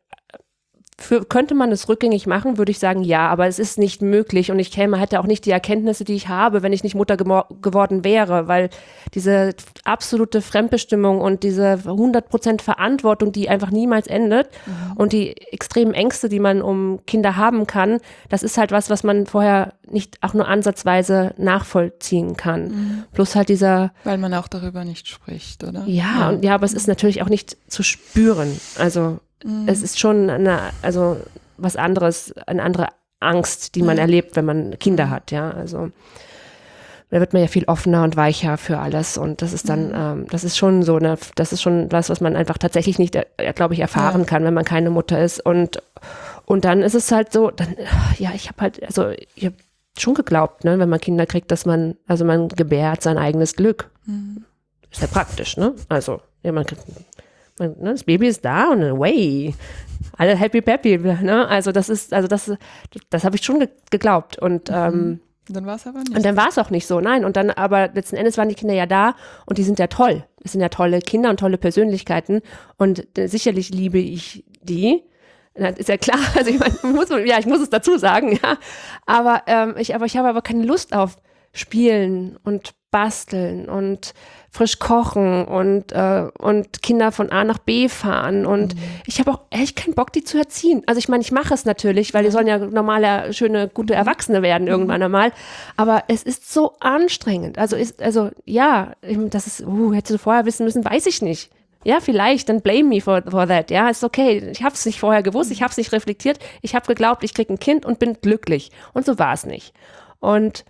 Für, könnte man es rückgängig machen, würde ich sagen, ja, aber es ist nicht möglich und ich käme, hätte auch nicht die Erkenntnisse, die ich habe, wenn ich nicht Mutter gemo- geworden wäre, weil diese absolute Fremdbestimmung und diese hundert Prozent Verantwortung, die einfach niemals endet mhm. und die extremen Ängste, die man um Kinder haben kann, das ist halt was, was man vorher nicht auch nur ansatzweise nachvollziehen kann. Mhm. Plus halt dieser...
Weil man auch darüber nicht spricht, oder?
Ja, ja, und, ja aber es ist natürlich auch nicht zu spüren, also es ist schon eine, also was anderes, eine andere Angst, die man ja. erlebt, wenn man Kinder hat, ja, also da wird man ja viel offener und weicher für alles und das ist dann, mhm. ähm, das ist schon so eine, das ist schon was, was man einfach tatsächlich nicht, äh, glaube ich, erfahren ja. kann, wenn man keine Mutter ist und und dann ist es halt so, dann, ja, ich habe halt, also ich habe schon geglaubt, ne, wenn man Kinder kriegt, dass man, also man gebärt sein eigenes Glück.
Mhm.
Ist ja praktisch, ne? Also, ja, man kriegt, man, ne, das Baby ist da und away. Alle happy peppy, ne? Also das ist, also das, das habe ich schon ge- geglaubt. Und
Mhm.
ähm,
Dann war es aber nicht.
Und dann war es auch nicht so, nein. Und dann, aber letzten Endes waren die Kinder ja da und die sind ja toll. Es sind ja tolle Kinder und tolle Persönlichkeiten. Und äh, sicherlich liebe ich die. Das ist ja klar. Also ich meine, muss, ja, ich muss es dazu sagen, ja. Aber ähm, ich, aber ich habe aber keine Lust auf Spielen und Basteln und frisch kochen und, äh, und Kinder von A nach B fahren. Und mhm. ich habe auch echt keinen Bock, die zu erziehen. Also ich meine, ich mache es natürlich, weil die sollen ja normale, schöne, gute Erwachsene werden irgendwann einmal. Aber es ist so anstrengend. Also ist, also ja, das ist, uh, hättest du vorher wissen müssen, weiß ich nicht. Ja, vielleicht, dann blame me for, for that. Ja, ist okay. Ich habe es nicht vorher gewusst, ich habe es nicht reflektiert. Ich habe geglaubt, ich kriege ein Kind und bin glücklich. Und so war es nicht. Und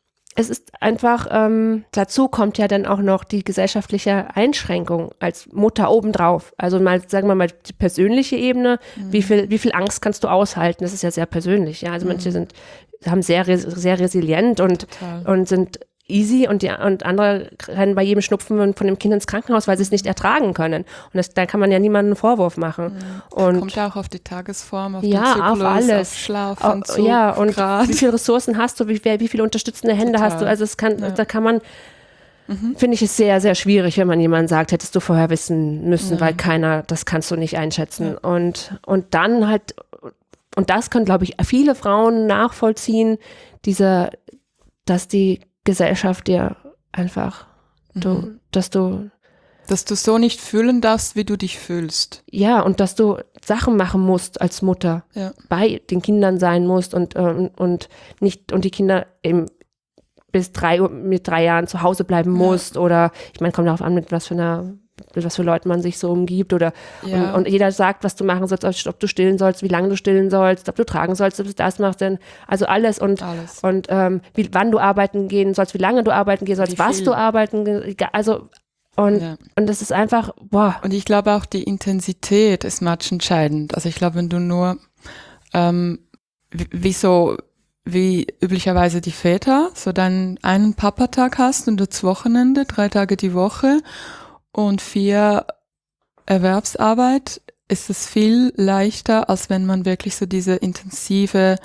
es ist einfach, ähm, dazu kommt ja dann auch noch die gesellschaftliche Einschränkung als Mutter obendrauf. Also mal, sagen wir mal, die persönliche Ebene, mhm. wie viel, wie viel Angst kannst du aushalten? Das ist ja sehr persönlich. Ja, also mhm. manche sind, haben sehr, sehr resilient und, und sind easy und die und andere rennen bei jedem Schnupfen von dem Kind ins Krankenhaus, weil sie es nicht ertragen können. Und das, da kann man ja niemanden einen Vorwurf machen.
Ja.
Und
kommt ja auch auf die Tagesform, auf
ja,
den Zyklus,
auf alles.
auf Schlaf, Entzug,
ja, und
Grad.
wie viele Ressourcen hast du, wie, wie viele unterstützende Hände
Total.
hast du? Also es kann,
ja.
da kann man,
mhm.
finde ich es sehr, sehr schwierig, wenn man jemanden sagt, hättest du vorher wissen müssen, ja. weil keiner, das kannst du nicht einschätzen. Ja. Und, und dann halt, und das können, glaube ich, viele Frauen nachvollziehen, diese, dass die Gesellschaft dir einfach, mhm. du, dass du
dass du so nicht fühlen darfst, wie du dich fühlst.
Ja, und dass du Sachen machen musst als Mutter,
ja.
bei den Kindern sein musst und, ähm, und nicht, und die Kinder eben bis drei, mit drei Jahren zu Hause bleiben ja. musst oder, ich meine, kommt darauf an, mit was für einer, mit was für Leuten man sich so umgibt oder,
ja.
und, und jeder sagt, was du machen sollst, ob du stillen sollst, wie lange du stillen sollst, ob du tragen sollst, ob du das machst, denn, also alles und,
alles.
und, ähm, wie, wann du arbeiten gehen sollst, wie lange du arbeiten gehen sollst, was du arbeiten, also, Und, ja. und das ist einfach, boah.
Und ich glaube auch die Intensität ist matchentscheidend. Also ich glaube, wenn du nur, ähm, wie, wie so, wie üblicherweise die Väter, so dann einen Papatag hast und das Wochenende, drei Tage die Woche und vier Erwerbsarbeit, ist es viel leichter, als wenn man wirklich so diese intensive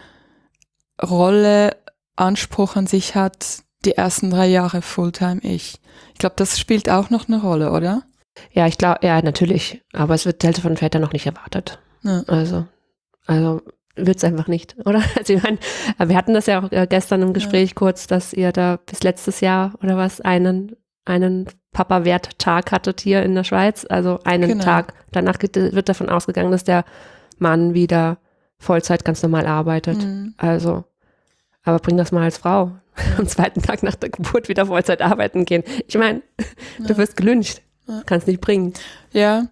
Rolle, Anspruch an sich hat, die ersten drei Jahre Fulltime ich. Ich glaube, das spielt auch noch eine Rolle, oder?
Ja, ich glaube, ja, natürlich. Aber es wird halt von Vätern noch nicht erwartet.
Ja.
Also, also wird es einfach nicht, oder? Also ich meine, wir hatten das ja auch gestern im Gespräch ja. kurz, dass ihr da bis letztes Jahr oder was einen, einen Papa-Wert-Tag hattet hier in der Schweiz. Also einen
genau. Tag.
Danach wird davon ausgegangen, dass der Mann wieder Vollzeit ganz normal arbeitet.
Mhm.
Also, aber bring das mal als Frau. Am zweiten Tag nach der Geburt wieder Vollzeit arbeiten gehen. Ich meine, ja. du wirst gelyncht.
Ja.
Kannst nicht bringen.
Ja.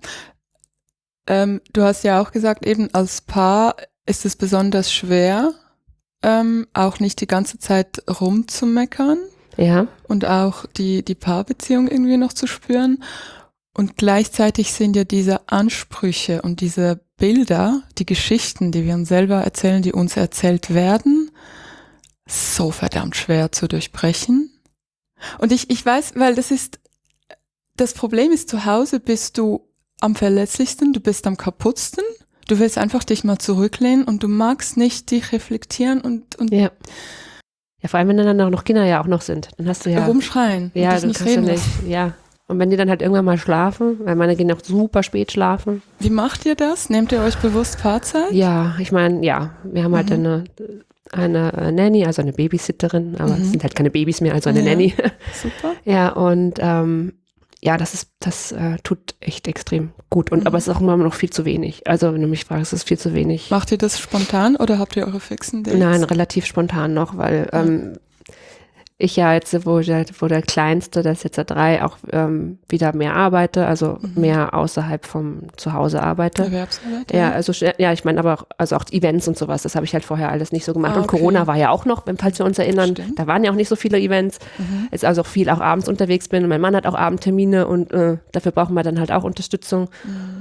Ähm, du hast ja auch gesagt, eben als Paar ist es besonders schwer, ähm, auch nicht die ganze Zeit rumzumeckern.
Ja.
Und auch die, die Paarbeziehung irgendwie noch zu spüren. Und gleichzeitig sind ja diese Ansprüche und diese Bilder, die Geschichten, die wir uns selber erzählen, die uns erzählt werden, so verdammt schwer zu durchbrechen. Und ich, ich weiß, weil das ist, das Problem ist, zu Hause bist du am verletzlichsten, du bist am kaputtsten, du willst einfach dich mal zurücklehnen und du magst nicht dich reflektieren und, und
ja. Ja, vor allem, wenn dann auch noch Kinder ja auch noch sind, dann hast du ja
rumschreien.
Ja, das nicht reden nicht. Ja. Und wenn die dann halt irgendwann mal schlafen, weil meine gehen auch super spät schlafen.
Wie macht ihr das? Nehmt ihr euch bewusst Paarzeit?
Ja, ich meine, ja, wir haben halt
mhm.
eine eine äh, Nanny, also eine Babysitterin, aber
mhm.
es sind halt keine Babys mehr, also eine
ja.
Nanny.
Super.
Ja, und ähm, ja, das ist, das äh, tut echt extrem gut. Und mhm. aber es ist auch immer noch viel zu wenig. Also wenn du mich fragst, ist es viel zu wenig.
Macht ihr das spontan oder habt ihr eure fixen Dates?
Nein, relativ spontan noch, weil ja. ähm, ich ja jetzt, wo der, wo der Kleinste, der ist jetzt der drei, auch ähm, wieder mehr arbeite, also mhm. mehr außerhalb vom Zuhause arbeite.
Erwerbsarbeit?
Ja, ja, also ja, ich meine aber auch, also auch Events und sowas, das habe ich halt vorher alles nicht so gemacht.
Ah,
und
okay.
Corona war ja auch noch, falls wir uns erinnern,
Stimmt.
da waren ja auch nicht so viele Events.
Mhm.
Jetzt also auch viel auch abends unterwegs bin und mein Mann hat auch Abendtermine und äh, dafür brauchen wir dann halt auch Unterstützung.
Mhm.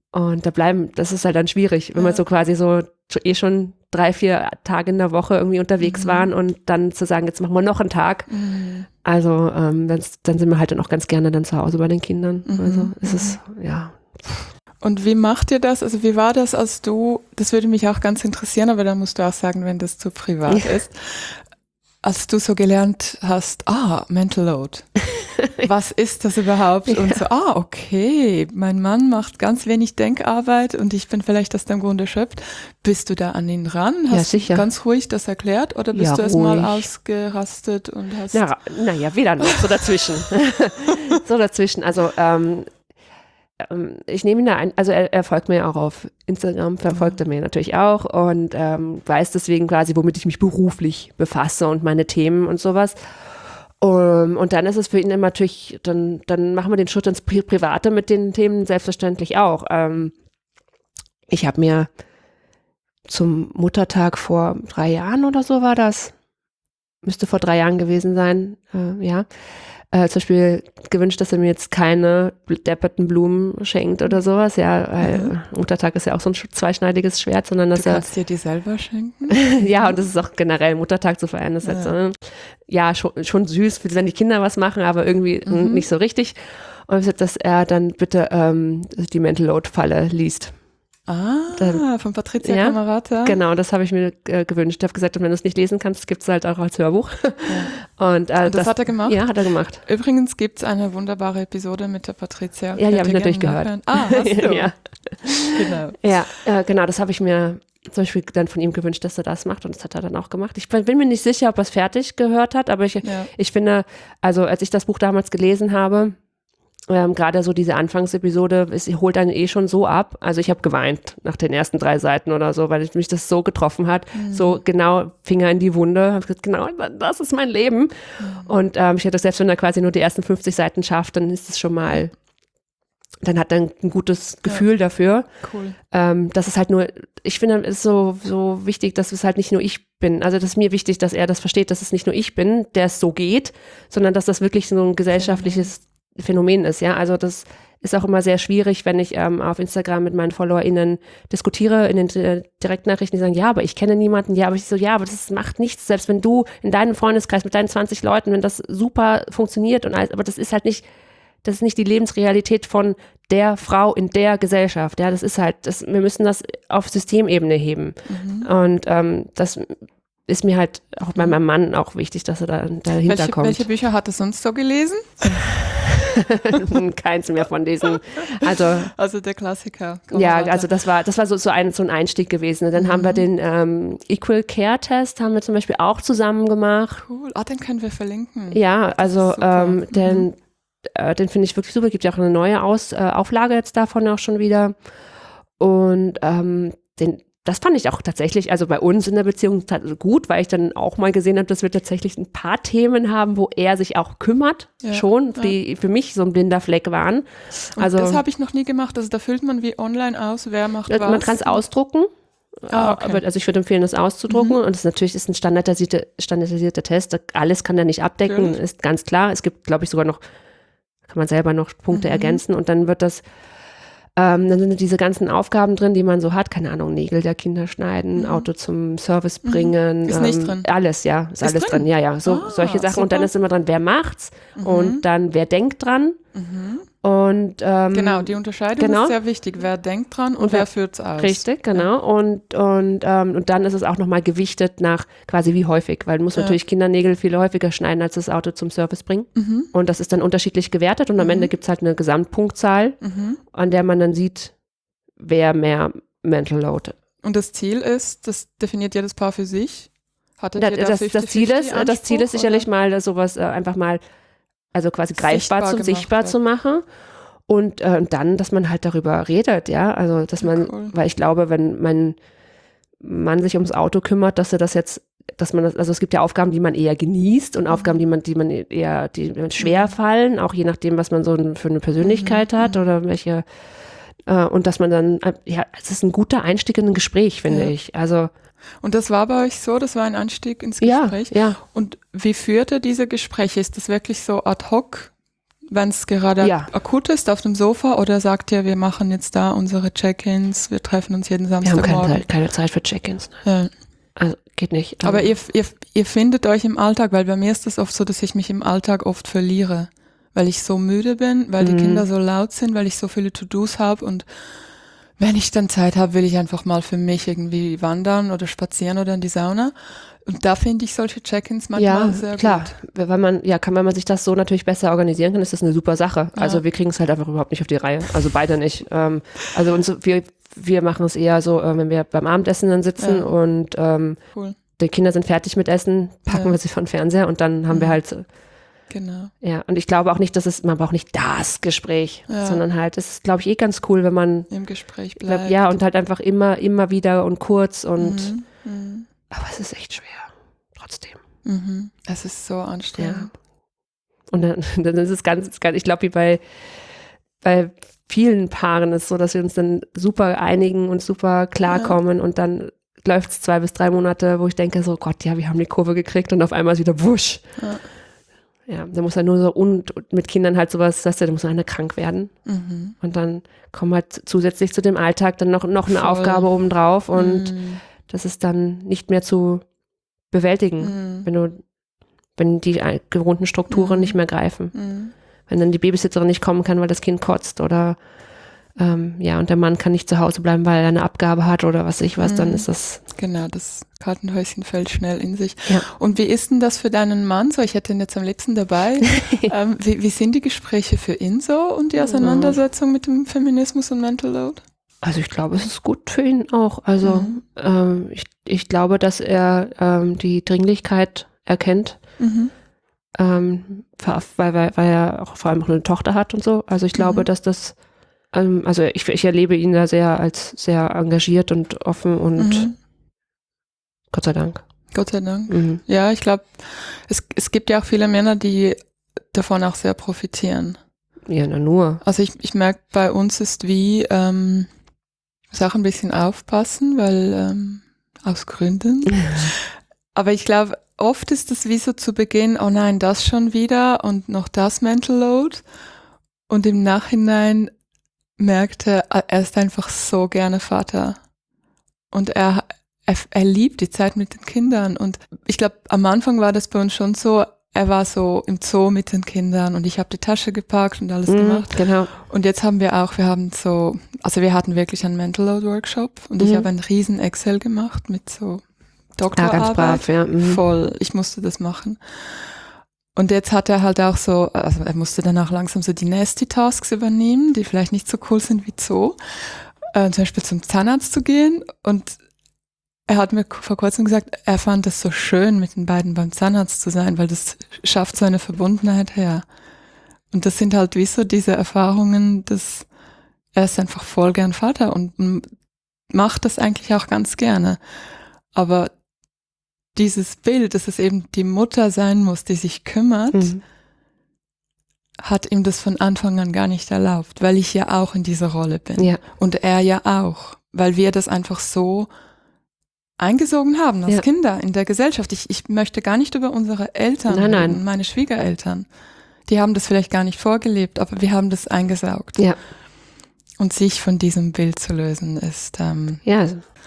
Und da bleiben, das ist halt dann schwierig, wenn ja. man so quasi so eh schon drei, vier Tage in der Woche irgendwie unterwegs mhm. waren und dann zu sagen, jetzt machen wir noch einen Tag. Mhm. Also ähm, dann, dann sind wir halt dann auch ganz gerne dann zu Hause bei den Kindern. Mhm. Also es ist, ja.
Und wie macht ihr das? Also wie war das, als du, das würde mich auch ganz interessieren, aber da musst du auch sagen, wenn das zu privat ist, als du so gelernt hast, ah, Mental Load. Was ist das überhaupt? Ja. Und so, ah, okay, mein Mann macht ganz wenig Denkarbeit und ich bin vielleicht aus dem Grund erschöpft. Bist du da an ihn ran? Hast
ja,
du ganz ruhig das erklärt oder bist
ja,
du erst mal ausgerastet und hast...
Na, naja, weder noch, so dazwischen. so dazwischen, also ähm, ich nehme ihn da ein, also er, er folgt mir auch auf Instagram, verfolgt mhm. er mir natürlich auch und ähm, weiß deswegen quasi, womit ich mich beruflich befasse und meine Themen und sowas. Um, und dann ist es für ihn immer natürlich, dann, dann machen wir den Schritt ins Pri- Private mit den Themen selbstverständlich auch. Ähm, ich habe mir zum Muttertag vor drei Jahren oder so war das, müsste vor drei Jahren gewesen sein, äh, ja, äh, zum Beispiel gewünscht, dass er mir jetzt keine depperten Blumen schenkt oder sowas, ja, weil mhm. Muttertag ist ja auch so ein zweischneidiges Schwert, sondern dass
du
er...
kannst dir die selber schenken?
Ja, und das ist auch generell Muttertag zu feiern, das ist ja, halt so, ja schon, schon süß, wenn die Kinder was machen, aber irgendwie mhm. nicht so richtig. Und dass er dann bitte ähm, die Mental Load-Falle liest.
Ah, dann, von Patricia
ja,
Camerata.
Genau, das habe ich mir äh, gewünscht. Ich habe gesagt, wenn du es nicht lesen kannst, gibt es halt auch als Hörbuch. Ja. Und, äh,
Und das, das hat er gemacht?
Ja, hat er gemacht.
Übrigens gibt es eine wunderbare Episode mit der Patricia.
Ja, die habe ich natürlich gehört. Nachhören.
Ah, hast du?
Ja,
genau.
Ja, äh, genau, das habe ich mir zum Beispiel dann von ihm gewünscht, dass er das macht und das hat er dann auch gemacht. Ich bin, bin mir nicht sicher, ob er es fertig gehört hat, aber ich, ja. ich finde, also als ich das Buch damals gelesen habe, Ähm, gerade so diese Anfangsepisode, es holt einen eh schon so ab. Also ich habe geweint nach den ersten drei Seiten oder so, weil mich das so getroffen hat. Mhm. So genau Finger in die Wunde. Habe gesagt, genau, das ist mein Leben. Mhm. Und ähm, ich hätte selbst, wenn er quasi nur die ersten fünfzig Seiten schafft, dann ist es schon mal, dann hat er ein gutes Gefühl ja. dafür.
Cool.
Ähm, das ist halt nur, ich finde, es ist so, so wichtig, dass es halt nicht nur ich bin. Also das ist mir wichtig, dass er das versteht, dass es nicht nur ich bin, der es so geht, sondern dass das wirklich so ein gesellschaftliches Phänomen ist, ja, also das ist auch immer sehr schwierig, wenn ich ähm, auf Instagram mit meinen FollowerInnen diskutiere, in den äh, Direktnachrichten, die sagen, ja, aber ich kenne niemanden, ja, aber ich so, ja, aber das macht nichts, selbst wenn du in deinem Freundeskreis mit deinen zwanzig Leuten, wenn das super funktioniert und alles, aber das ist halt nicht, das ist nicht die Lebensrealität von der Frau in der Gesellschaft, ja, das ist halt, das, wir müssen das auf Systemebene heben mhm. und ähm, das ist mir halt auch bei meinem Mann auch wichtig, dass er da dahinter
welche,
kommt.
Welche Bücher hat er sonst so gelesen?
Keins mehr von diesen. Also,
also der Klassiker.
Ja, also das war, das war so, so, ein, so ein Einstieg gewesen. Dann mhm. haben wir den ähm, Equal Care Test, haben wir zum Beispiel auch zusammen gemacht.
Cool, ah, den können wir verlinken.
Ja, also ähm, den, mhm. äh, den finde ich wirklich super. Gibt ja auch eine neue Aus, äh, Auflage jetzt davon auch schon wieder. Und ähm, den Das fand ich auch tatsächlich, also bei uns in der Beziehung gut, weil ich dann auch mal gesehen habe, dass wir tatsächlich ein paar Themen haben, wo er sich auch kümmert, ja, schon, die ja. für mich so ein blinder Fleck waren.
Und also, das habe ich noch nie gemacht, also da füllt man wie online aus, wer macht was.
Man kann es ausdrucken, ah, okay. aber, also ich würde empfehlen, das auszudrucken mhm. und das natürlich ist ein standardisierte, standardisierter Test, alles kann er nicht abdecken, Natürlich. Ist ganz klar. Es gibt, glaube ich, sogar noch, kann man selber noch Punkte mhm. ergänzen und dann wird das Ähm, dann sind diese ganzen Aufgaben drin, die man so hat, keine Ahnung, Nägel der Kinder schneiden, mhm. Auto zum Service bringen.
Mhm. Ist
ähm,
nicht drin?
Alles, ja, ist, ist alles drin? drin, ja, ja, so ah, solche Sachen. Super. Und dann ist immer dran, wer macht's mhm. und dann wer denkt dran. Mhm. Und ähm,
genau, die Unterscheidung
genau.
ist sehr wichtig. Wer denkt dran und, und wer, wer führt's aus.
Richtig, genau. Ja. Und, und, ähm, und dann ist es auch nochmal gewichtet nach quasi wie häufig, weil du musst ja. natürlich Kindernägel viel häufiger schneiden, als das Auto zum Service bringen. Mhm. Und das ist dann unterschiedlich gewertet und am mhm. Ende gibt es halt eine Gesamtpunktzahl, mhm. an der man dann sieht, wer mehr Mental Load.
Und das Ziel ist, das definiert jedes Paar für sich? Hattet
ja,
ihr da
das, das, Ziel ist, Anspruch, das Ziel ist sicherlich oder? mal sowas äh, einfach mal also quasi greifbar sichtbar, zu, sichtbar zu machen und äh, dann, dass man halt darüber redet, ja, also dass man, ja, cool. weil ich glaube, wenn mein Mann sich ums Auto kümmert, dass er das jetzt, dass man das, also es gibt ja Aufgaben, die man eher genießt und mhm. Aufgaben, die man, die man eher, die schwer mhm. fallen, auch je nachdem, was man so für eine Persönlichkeit mhm. hat oder welche, äh, und dass man dann, ja, es ist ein guter Einstieg in ein Gespräch, finde ja. ich, also
Und das war bei euch so, das war ein Anstieg ins Gespräch?
Ja, ja.
Und wie führt ihr diese Gespräche? Ist das wirklich so ad hoc wenn es gerade
Ja.
akut ist, auf dem Sofa, oder sagt ihr, wir machen jetzt da unsere Check-ins, wir treffen uns jeden
Wir haben
Samstagmorgen?
keine Zeit, keine Zeit für Check-ins.
Ja.
Also geht nicht.
Aber ihr, ihr, ihr findet euch im Alltag, weil bei mir ist es oft so, dass ich mich im Alltag oft verliere, weil ich so müde bin, weil die
Mhm.
Kinder so laut sind, weil ich so viele To-Dos habe, und wenn ich dann Zeit habe, will ich einfach mal für mich irgendwie wandern oder spazieren oder in die Sauna. Und da finde ich solche Check-ins manchmal
ja,
sehr
klar.
gut.
Weil man, ja, kann, wenn man sich das so natürlich besser organisieren kann, ist das eine super Sache.
Ja.
Also wir kriegen es halt einfach überhaupt nicht auf die Reihe. Also beide nicht. Ähm, also uns, wir, wir machen es eher so, äh, wenn wir beim Abendessen dann sitzen
Ja.
und ähm,
Cool.
die Kinder sind fertig mit Essen, packen
Ja.
wir sie von Fernseher und dann haben
Mhm.
wir halt so,
Genau.
ja, und ich glaube auch nicht, dass es, man braucht nicht das Gespräch,
Ja.
sondern halt, es ist, glaube ich, eh ganz cool, wenn man,
Im Gespräch
glaub,
bleibt.
ja, und halt einfach immer, immer wieder und kurz und,
Mhm. Mhm.
aber es ist echt schwer, trotzdem.
Mhm. Es ist so anstrengend.
Und dann, dann ist es ganz, ganz ich glaube, wie bei, bei vielen Paaren ist es so, dass wir uns dann super einigen und super klarkommen und dann läuft es zwei bis drei Monate, wo ich denke so, Gott, ja, wir haben die Kurve gekriegt und auf einmal ist wieder wusch.
Ja.
Ja, da muss er nur so, und mit Kindern halt sowas, dass da muss einer krank werden.
Mhm.
Und dann kommen halt zusätzlich zu dem Alltag dann noch, noch eine
Voll.
Aufgabe obendrauf und
Mhm.
das ist dann nicht mehr zu bewältigen,
Mhm.
wenn du, wenn die ein- gewohnten Strukturen
Mhm.
nicht mehr greifen.
Mhm.
Wenn dann die Babysitterin nicht kommen kann, weil das Kind kotzt oder ähm, ja, und der Mann kann nicht zu Hause bleiben, weil er eine Abgabe hat oder was weiß ich was, dann
Mhm.
ist das,
Genau, das Kartenhäuschen fällt schnell in sich.
ja.
Und wie ist denn das für deinen Mann so? Ich hätte ihn jetzt am liebsten dabei. ähm, wie, wie sind die Gespräche für ihn so und die Auseinandersetzung mit dem Feminismus und Mental Load?
Also ich glaube, es ist gut für ihn auch. Also
Mhm.
ähm, ich, ich glaube, dass er ähm, die Dringlichkeit erkennt,
Mhm.
ähm, ver- weil, weil, weil er auch vor allem auch eine Tochter hat und so. Also ich glaube,
Mhm.
dass das, ähm, also ich, ich erlebe ihn da sehr als sehr engagiert und offen und
Mhm.
Gott sei Dank.
Gott sei Dank.
Mhm.
Ja, ich glaube, es, es gibt ja auch viele Männer, die davon auch sehr profitieren.
Ja, na nur.
Also ich, ich merke, bei uns ist wie, ähm, ich muss auch ein bisschen aufpassen, weil ähm, aus Gründen. Aber ich glaube, oft ist es wie so zu Beginn, oh nein, das schon wieder und noch das Mental Load. Und im Nachhinein merkt er, er ist einfach so gerne Vater. Und er, er, er liebt die Zeit mit den Kindern. Und ich glaube, am Anfang war das bei uns schon so, er war so im Zoo mit den Kindern und ich habe die Tasche gepackt und alles
Mhm,
gemacht.
genau.
Und jetzt haben wir auch, wir haben so, also wir hatten wirklich einen Mental Load Workshop und ich
Mhm.
habe einen riesen Excel gemacht mit so
Ja,
Doktorarbeit.
ganz brav, ja. Mhm.
Voll, ich musste das machen. Und jetzt hat er halt auch so, also er musste dann auch langsam so die Nasty Tasks übernehmen, die vielleicht nicht so cool sind wie Zoo. Äh, zum Beispiel zum Zahnarzt zu gehen. Und er hat mir vor kurzem gesagt, er fand es so schön, mit den beiden beim Zahnarzt zu sein, weil das schafft so eine Verbundenheit her. Und das sind halt wie so diese Erfahrungen, dass er ist einfach voll gern Vater und m- macht das eigentlich auch ganz gerne. Aber dieses Bild, dass es eben die Mutter sein muss, die sich kümmert,
Mhm.
hat ihm das von Anfang an gar nicht erlaubt, weil ich ja auch in dieser Rolle bin.
Ja.
Und er ja auch, weil wir das einfach so eingesogen haben als
Ja.
Kinder in der Gesellschaft. Ich, ich möchte gar nicht über unsere Eltern
Nein,
reden,
nein.
meine Schwiegereltern. Die haben das vielleicht gar nicht vorgelebt, aber wir haben das eingesaugt.
Ja.
Und sich von diesem Bild zu lösen, ist ähm,
Ja,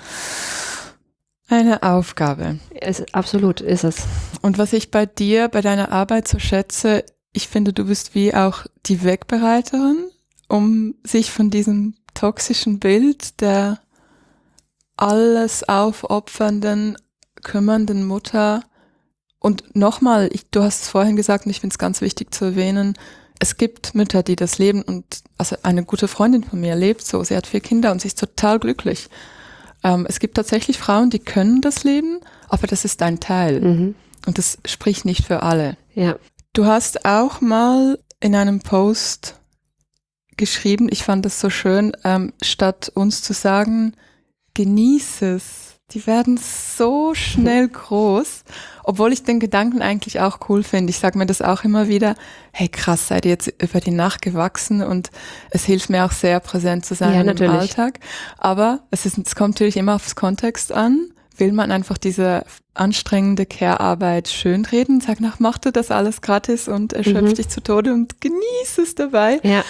eine Aufgabe.
es, absolut ist es.
Und was ich bei dir, bei deiner Arbeit so schätze, ich finde, du bist wie auch die Wegbereiterin, um sich von diesem toxischen Bild der alles aufopfernden, kümmernden Mutter und nochmal, ich, du hast es vorhin gesagt und ich finde es ganz wichtig zu erwähnen, es gibt Mütter, die das leben und also eine gute Freundin von mir lebt so, sie hat vier Kinder und sie ist total glücklich. Ähm, es gibt tatsächlich Frauen, die können das leben, aber das ist ein Teil
Mhm.
und das spricht nicht für alle.
Ja.
Du hast auch mal in einem Post geschrieben, ich fand das so schön, ähm, statt uns zu sagen, genieß es, die werden so schnell groß, obwohl ich den Gedanken eigentlich auch cool finde. Ich sage mir das auch immer wieder, hey krass, seid ihr jetzt über die Nacht gewachsen und es hilft mir auch sehr präsent zu sein
Ja,
im
natürlich.
Alltag. Aber es, ist, es kommt natürlich immer aufs Kontext an. Will man einfach diese anstrengende Care-Arbeit schönreden, sag nach, mach du das alles gratis und erschöpf
Mhm.
dich zu Tode und genieß es dabei.
Ja.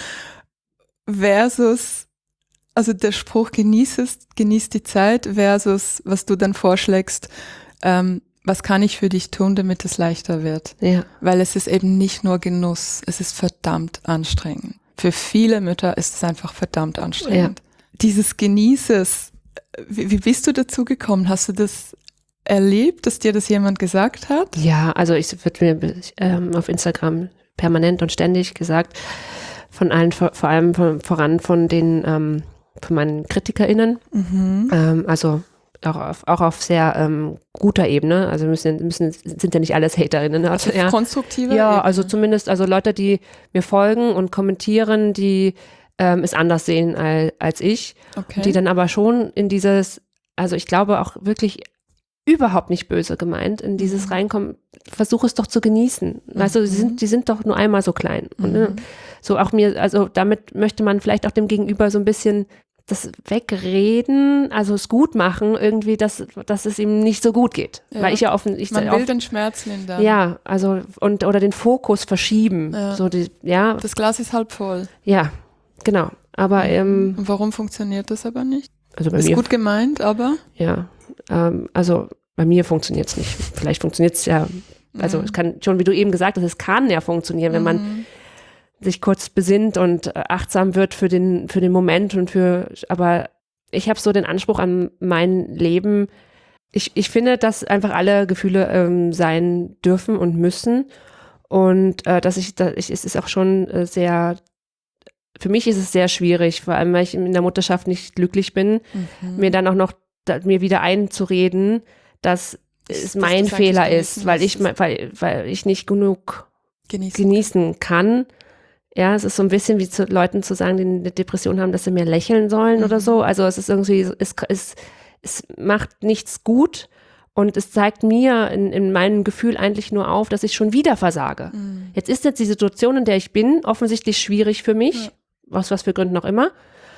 Versus, also der Spruch, genieß es, genieß die Zeit, versus, was du dann vorschlägst, ähm, was kann ich für dich tun, damit es leichter wird?
Ja.
Weil es ist eben nicht nur Genuss, es ist verdammt anstrengend. Für viele Mütter ist es einfach verdammt anstrengend. Ja. Dieses Genießes, wie, wie bist du dazu gekommen? Hast du das erlebt, dass dir das jemand gesagt hat?
Ja, also ich wird mir ähm, auf Instagram permanent und ständig gesagt, von allen, vor, vor allem von, voran von den, ähm, von meinen KritikerInnen,
Mhm.
ähm, also auch auf, auch auf sehr ähm, guter Ebene, also müssen, müssen, sind ja nicht alles HaterInnen.
Also
ja.
konstruktive
Ja,
Ebene.
also zumindest, also Leute, die mir folgen und kommentieren, die ähm, es anders sehen als, als ich,
Okay.
die dann aber schon in dieses, also ich glaube auch wirklich überhaupt nicht böse gemeint, in dieses
Mhm.
Reinkommen, versuch es doch zu genießen. Mhm. Weißt du, sie sind, die sind doch nur einmal so klein.
Mhm.
Und, ne, so auch mir, also damit möchte man vielleicht auch dem Gegenüber so ein bisschen das wegreden, also es gut machen, irgendwie, dass, dass es ihm nicht so gut geht.
Ja.
Weil ich ja offen, ich
Man
auch,
will den Schmerz lindern.
ja, also, und, oder den Fokus verschieben.
Ja.
So die, ja,
Das Glas ist halb voll.
ja, genau. Aber, ähm,
Und warum funktioniert das aber nicht?
also bei
Ist
mir,
gut gemeint, aber
ja, ähm, also bei mir funktioniert es nicht. Vielleicht funktioniert es ja, also
Mhm.
es kann schon, wie du eben gesagt hast, es kann ja funktionieren, wenn man
Mhm.
sich kurz besinnt und äh, achtsam wird für den, für den Moment und für, aber ich habe so den Anspruch an mein Leben. Ich, ich finde, dass einfach alle Gefühle ähm, sein dürfen und müssen und äh, dass ich, da, ich, es ist auch schon äh, sehr, für mich ist es sehr schwierig, vor allem, weil ich in der Mutterschaft nicht glücklich bin,
Mhm.
mir dann auch noch, da, mir wieder einzureden, dass es
Dass
mein
du's eigentlich
Fehler
genießen
ist, weil ich,
müsstest.
weil, weil ich nicht genug
Genießen.
genießen kann. Ja, es ist so ein bisschen wie zu Leuten zu sagen, die eine Depression haben, dass sie mehr lächeln sollen
Mhm.
oder so. Also es ist irgendwie, es, es, es macht nichts gut und es zeigt mir in, in meinem Gefühl eigentlich nur auf, dass ich schon wieder versage.
Mhm.
Jetzt ist jetzt die Situation, in der ich bin, offensichtlich schwierig für mich,
Ja.
aus was für Gründen auch immer.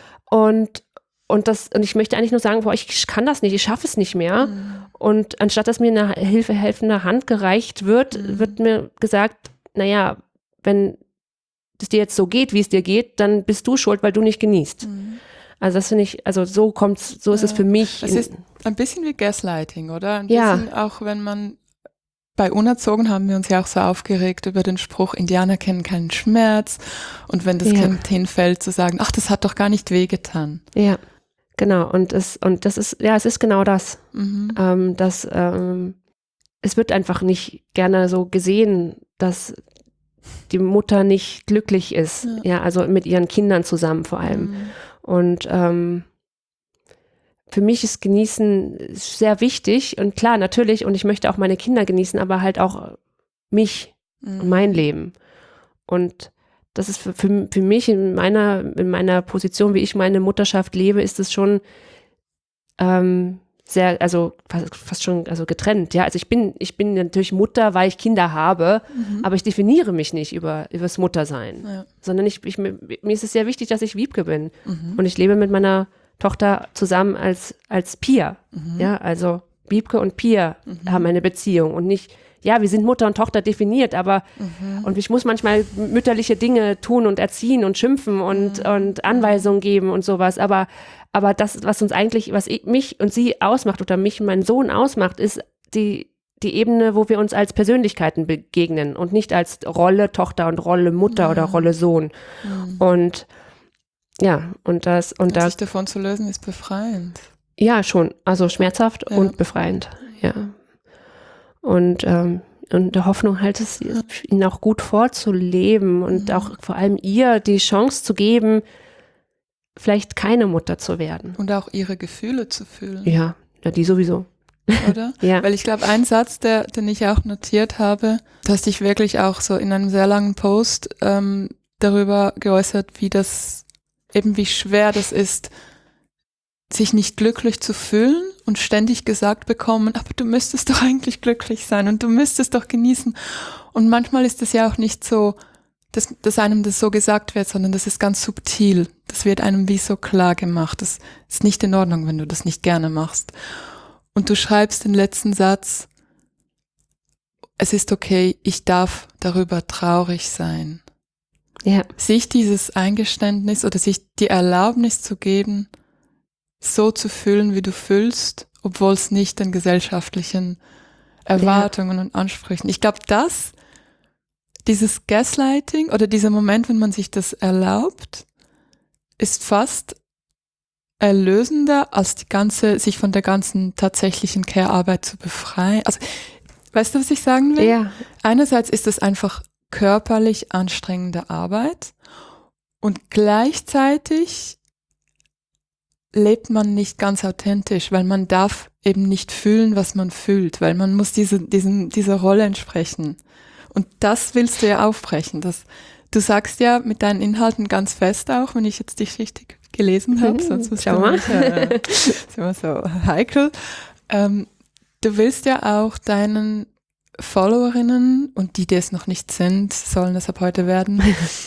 Und Und das, und ich möchte eigentlich nur sagen, boah, ich kann das nicht, ich schaffe es nicht mehr.
Mhm.
Und anstatt dass mir eine Hilfe, helfende Hand gereicht wird,
Mhm.
wird mir gesagt, naja, wenn es dir jetzt so geht, wie es dir geht, dann bist du schuld, weil du nicht genießt.
Mhm.
Also das finde ich, also so kommt's, so ist
Ja.
es für mich.
Es ist ein bisschen wie Gaslighting, oder? Ein
Ja.
bisschen auch, wenn man bei Unerzogen haben wir uns ja auch so aufgeregt über den Spruch, Indianer kennen keinen Schmerz. Und wenn das
Ja.
Kind hinfällt, zu sagen, ach, das hat doch gar nicht wehgetan.
Ja, genau. Und es, und das ist, ja, es ist genau das.
Mhm.
Ähm, dass, ähm, es wird einfach nicht gerne so gesehen, dass die Mutter nicht glücklich ist.
Ja.
Ja, also mit ihren Kindern zusammen vor allem.
Mhm.
Und ähm, für mich ist Genießen sehr wichtig und klar, natürlich, und ich möchte auch meine Kinder genießen, aber halt auch mich
Mhm.
und mein Leben. Und das ist für, für, für mich in meiner, in meiner Position, wie ich meine Mutterschaft lebe, ist es schon ähm, sehr, also fast, fast schon also getrennt. Ja, also ich bin, ich bin natürlich Mutter, weil ich Kinder habe,
Mhm.
aber ich definiere mich nicht über, über das Muttersein,
Ja.
sondern ich, ich, mir ist es sehr wichtig, dass ich Wiebke bin.
Mhm.
Und ich lebe mit meiner Tochter zusammen als, als Peer.
Mhm.
Ja, also Wiebke und Peer
Mhm.
haben eine Beziehung und nicht, ja, wir sind Mutter und Tochter definiert, aber
Mhm.
und ich muss manchmal mütterliche Dinge tun und erziehen und schimpfen und,
Mhm.
und Anweisungen geben und sowas, aber, aber das, was uns eigentlich, was ich, mich und sie ausmacht oder mich und meinen Sohn ausmacht, ist die, die Ebene, wo wir uns als Persönlichkeiten begegnen und nicht als Rolle Tochter und Rolle Mutter
Mhm.
oder Rolle Sohn.
Mhm.
Und ja, und das, und
Und
das,
sich davon zu lösen, ist befreiend.
ja, schon, also schmerzhaft
Ja.
und befreiend, ja. Und, ähm, und der Hoffnung halt, es ihnen auch gut vorzuleben und
Mhm.
auch vor allem ihr die Chance zu geben, vielleicht keine Mutter zu werden.
Und auch ihre Gefühle zu fühlen,
Ja, ja, die sowieso.
oder?
Ja.
Weil ich glaube, ein Satz, der, den ich auch notiert habe, du hast dich wirklich auch so in einem sehr langen Post ähm, darüber geäußert, wie das, eben wie schwer das ist, sich nicht glücklich zu fühlen und ständig gesagt bekommen, aber du müsstest doch eigentlich glücklich sein und du müsstest doch genießen. Und manchmal ist es ja auch nicht so, dass, dass einem das so gesagt wird, sondern das ist ganz subtil. Das wird einem wie so klar gemacht. Das ist nicht in Ordnung, wenn du das nicht gerne machst. Und du schreibst den letzten Satz, es ist okay, ich darf darüber traurig sein.
Ja.
Sich dieses Eingeständnis oder sich die Erlaubnis zu geben, so zu fühlen, wie du fühlst, obwohl es nicht den gesellschaftlichen Erwartungen ja. und Ansprüchen. Ich glaube, das, dieses Gaslighting oder dieser Moment, wenn man sich das erlaubt, ist fast erlösender, als die ganze, sich von der ganzen tatsächlichen Care-Arbeit zu befreien. Also, weißt du, was ich sagen will?
Ja.
Einerseits ist es einfach körperlich anstrengende Arbeit und gleichzeitig lebt man nicht ganz authentisch, weil man darf eben nicht fühlen, was man fühlt, weil man muss diese, diesen, dieser Rolle entsprechen. Und das willst du ja aufbrechen. Das, du sagst ja mit deinen Inhalten ganz fest auch, wenn ich jetzt dich richtig gelesen habe, sonst ist es äh, immer so heikel. Ähm, du willst ja auch deinen Followerinnen und die, die es noch nicht sind, sollen es ab heute werden,